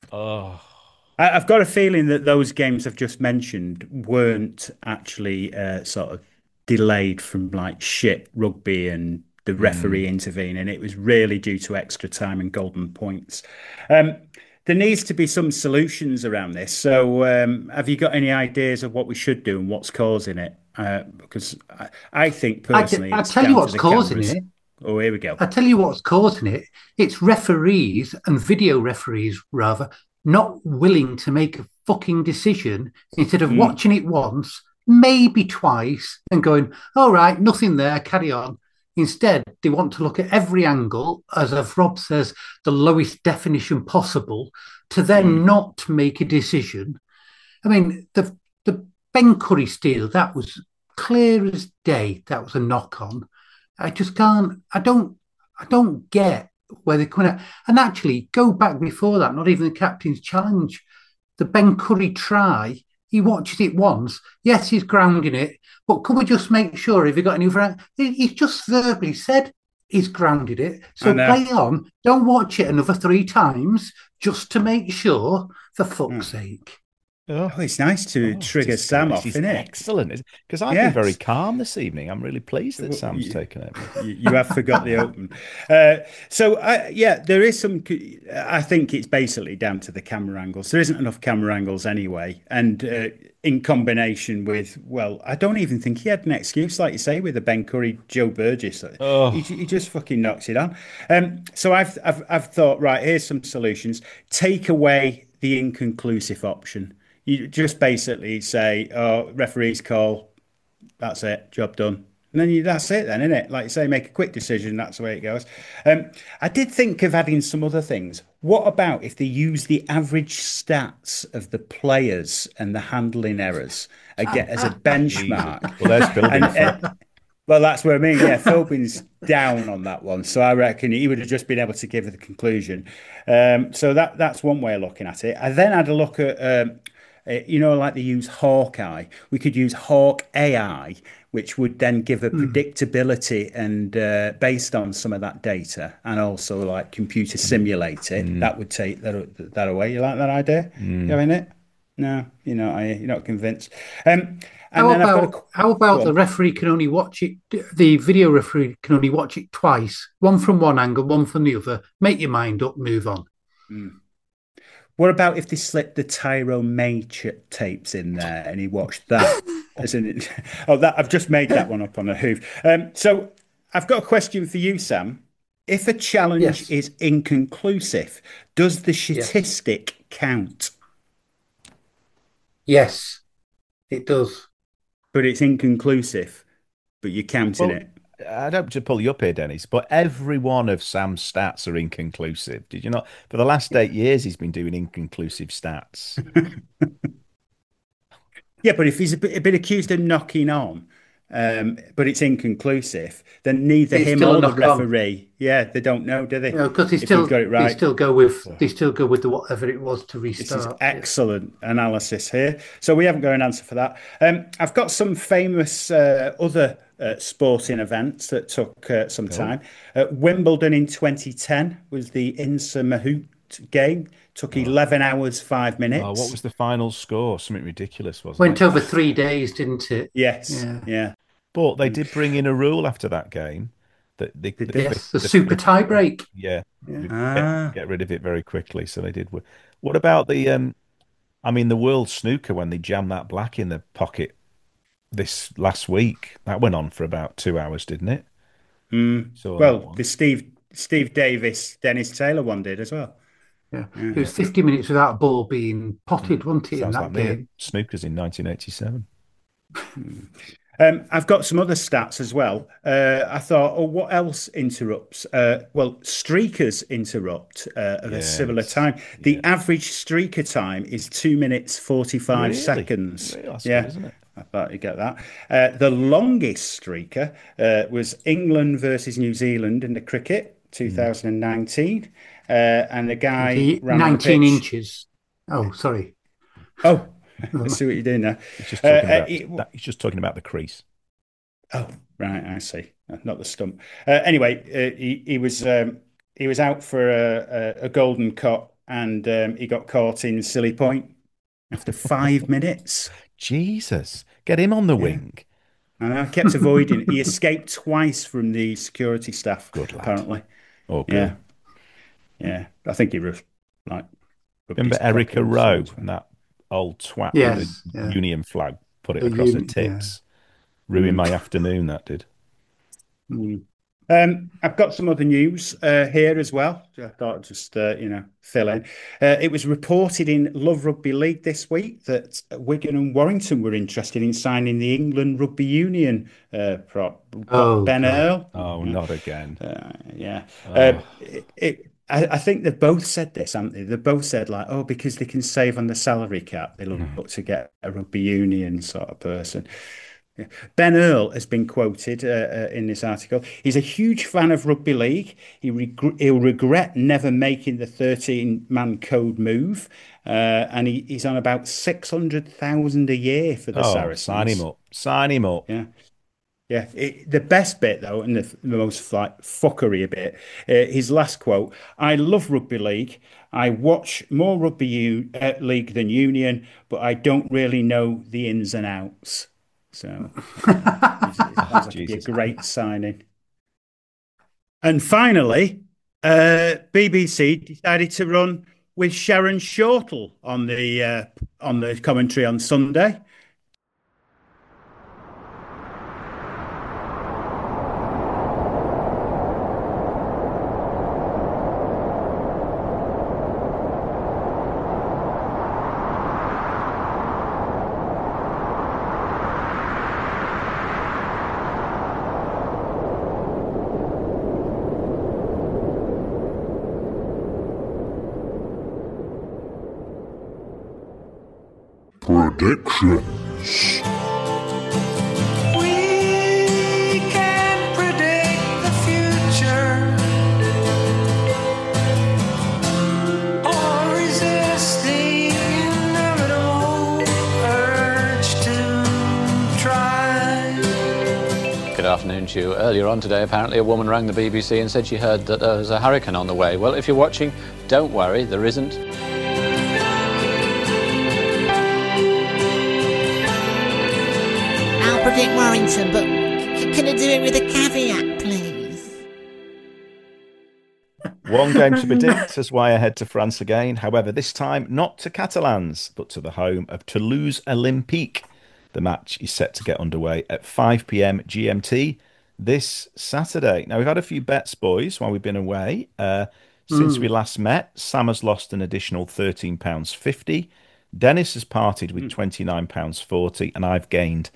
I've got a feeling that those games I've just mentioned weren't actually sort of delayed from like shit rugby and the referee intervening. It was really due to extra time and golden points. There needs to be some solutions around this. So have you got any ideas of what we should do and what's causing it? Because I think personally, I'll tell you what's causing it. Oh, here we go. I'll tell you what's causing it. It's referees and video referees, rather, not willing to make a fucking decision instead of watching it once, maybe twice, and going, all right, nothing there, carry on. Instead, they want to look at every angle, as Rob says, the lowest definition possible, to then not make a decision. I mean, the Ben Curry steal, that was clear as day. That was a knock on. I just can't. I don't get where they're coming at. And actually, go back before that. Not even the captain's challenge. The Ben Curry try. He watches it once. Yes, he's grounding it. But can we just make sure if he got any other... He's just verbally said he's grounded it. So play on. Don't watch it another 3 times just to make sure, for fuck's sake. Oh, it's nice to trigger Sam off, isn't it? Excellent. Because I've been very calm this evening. I'm really pleased that Sam's taken it. You have forgot the open. There is some... I think it's basically down to the camera angles. There isn't enough camera angles anyway. And in combination with, well, I don't even think he had an excuse, like you say, with the Ben Curry, Joe Burgess. He just fucking knocks it on. So I've thought, right, here's some solutions. Take away the inconclusive option. You just basically say, "Oh, referee's call. That's it. Job done." And then that's it then, isn't it? Like you say, make a quick decision. That's the way it goes. I did think of adding some other things. What about if they use the average stats of the players and the handling errors again as a benchmark? Well, there's Philbin. Well, that's what I mean. Yeah, Philbin's down on that one. So I reckon he would have just been able to give the conclusion. So that's one way of looking at it. I then had a look at, like they use Hawkeye. We could use Hawk AI, which would then give a predictability and based on some of that data, and also like computer simulate it. That would take that away. You like that idea? You having it? No, you're not convinced. How about the referee can only watch it? The video referee can only watch it twice, one from one angle, one from the other. Make your mind up, move on. What about if they slipped the Tyrone May tapes in there and he watched that? I've just made that one up on a hoof. So I've got a question for you, Sam. If a challenge is inconclusive, does the statistic count? Yes, it does. But it's inconclusive, but you're counting it. I don't to pull you up here, Dennis, but every one of Sam's stats are inconclusive. Did you not? For the last 8 years, he's been doing inconclusive stats. Yeah, but if he's been accused of knocking on, but it's inconclusive, then neither him or the referee, they don't know, do they? Because they still go with the whatever it was to restart. This is excellent analysis here. So we haven't got an answer for that. I've got some famous other sporting events that took some time. Wimbledon in 2010 was the Insa Mahut game. Took 11 hours, 5 minutes. Oh, what was the final score? Something ridiculous, wasn't it? Went over 3 days, didn't it? Yes. Yeah. But they did bring in a rule after that game that the super tie break. Yeah. Get rid of it very quickly. So they did. What about the World Snooker when they jammed that black in the pocket this last week? That went on for about 2 hours, didn't it? Well, the Steve Davis, Dennis Taylor one did as well. Yeah. It was 50 minutes without a ball being potted, wasn't it, in that game? Snookers in 1987. I've got some other stats as well. I thought, what else interrupts? Streakers interrupt at a similar time. The average streaker time is 2 minutes, 45 seconds. Really? That's good, isn't it? I thought you'd get that. The longest streaker was England versus New Zealand in the cricket, 2019. And the guy ran 19 inches. Oh, sorry. Oh, I see what you're doing there. He's just talking about the crease. Oh, right. I see. Not the stump. Anyway, he was out for a golden cot, and he got caught in Silly Point after 5 minutes. Jesus, get him on the wing. And I kept avoiding. He escaped twice from the security staff. Good lad. Apparently. Okay. Yeah. I think he was like. Remember Erica Rowe and that old twat with the Union flag? Put it across her tits. Ruined my afternoon. That did. I've got some other news here as well. I thought I'd just fill in. It was reported in Love Rugby League this week that Wigan and Warrington were interested in signing the England Rugby Union prop, Ben Earl. Oh, not again. I think they've both said this, haven't they? They've both said because they can save on the salary cap, they'll look to get a rugby union sort of person. Yeah. Ben Earl has been quoted in this article. He's a huge fan of rugby league. He'll regret never making the 13-man code move, and he's on about 600,000 a year for the Saracens. Sign him up. Yeah. Yeah, the best bit, though, and the most fuckery bit, his last quote, "I love rugby league. I watch more rugby league than union, but I don't really know the ins and outs." So it'd be a great signing. And finally, BBC decided to run with Sharon Shortle on the commentary on Sunday. predictions. We can predict the future or resist the inevitable urge to try. Good afternoon to you. Earlier on today, apparently a woman rang the BBC and said she heard that there was a hurricane on the way. Well, if you're watching, don't worry, there isn't. I'll predict Warrington, but can I do it with a caveat, please? One game to predict as we head to France again. However, this time not to Catalans, but to the home of Toulouse Olympique. The match is set to get underway at 5 p.m. GMT this Saturday. Now, we've had a few bets, boys, while we've been away. Since we last met, Sam has lost an additional £13.50. Dennis has parted with £29.40, and I've gained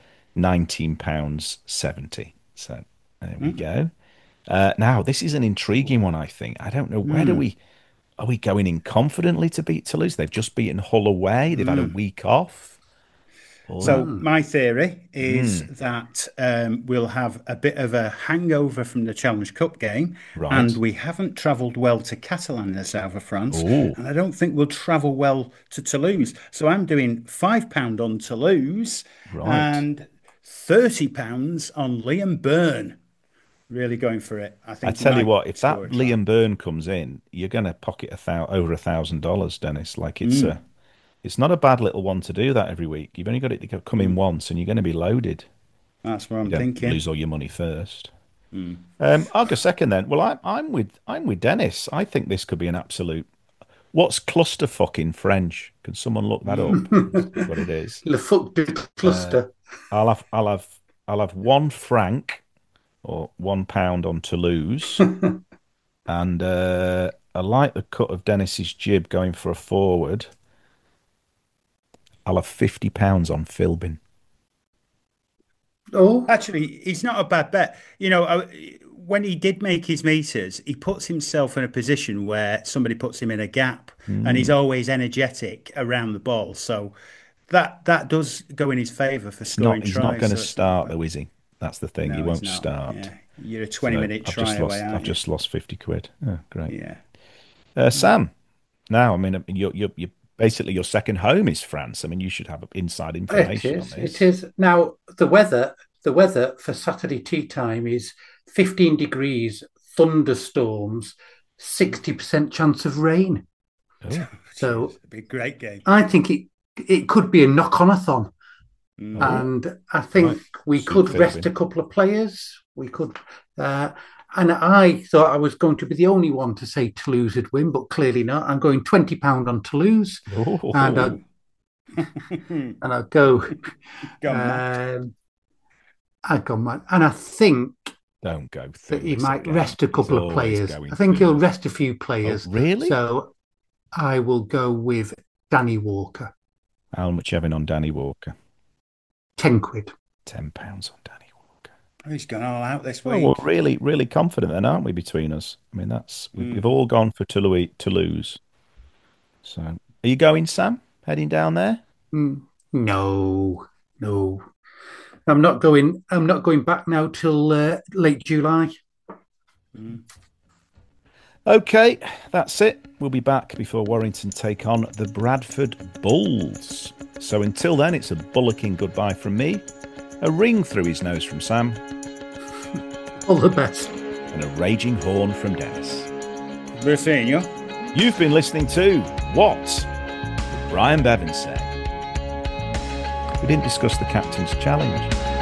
£19.70. So there we go. Now, this is an intriguing one, I think. I don't know, are we going in confidently to beat Toulouse? They've just beaten Hull away. They've had a week off. So my theory is that we'll have a bit of a hangover from the Challenge Cup game, and we haven't travelled well to Catalan in the south of France, and I don't think we'll travel well to Toulouse. So I'm doing £5 on Toulouse and £30 on Liam Byrne. Really going for it. I tell you what, if that Liam Byrne comes in, you're going to pocket over $1,000, Dennis. Like it's not a bad little one to do that every week. You've only got to come in once, and you're going to be loaded. That's what I'm thinking. Lose all your money first. I'll go second then. Well, I'm with Dennis. I think this could be an absolute. What's clusterfuck in French? Can someone look that up? That's what it is. Le fuck de cluster. I'll have £1 franc or £1 on Toulouse, and I like the cut of Dennis's jib going for a forward. I'll have £50 on Philbin. Oh, actually, it's not a bad bet. You know, when he did make his meters, he puts himself in a position where somebody puts him in a gap, and he's always energetic around the ball. So that does go in his favour for scoring tries. He's not going to start, though, is he? That's the thing. No, he won't start. Yeah. You're a 20-minute try away. I've just lost £50. Oh, great. Yeah. Sam. Now, I mean, you're basically your second home is France. I mean, you should have inside information on this. It is. Now, the weather for Saturday tea time is 15 degrees, thunderstorms, 60% chance of rain. Oh. So it'll be a great game. I think it could be a knock-on-a-thon. And I think we could rest a couple of players. We could... and I thought I was going to be the only one to say Toulouse would win, but clearly not. I'm going £20 on Toulouse, and I'll go. I'd go mad, and I think don't go that he might rest a couple of players. I think he'll rest a few players. Oh, really? So I will go with Danny Walker. How much you having on Danny Walker? £10. £10 on Danny. He's gone all out this week. Well, we're really, really confident then, aren't we, between us? I mean, we've all gone for Toulouse. So, are you going, Sam? Heading down there? No. I'm not going back now till late July. Okay, that's it. We'll be back before Warrington take on the Bradford Bulls. So until then, it's a bullocking goodbye from me. A ring through his nose from Sam. All the best. And a raging horn from Dennis. We're seeing you. You've been listening to What Brian Bevan Said. We didn't discuss the captain's challenge.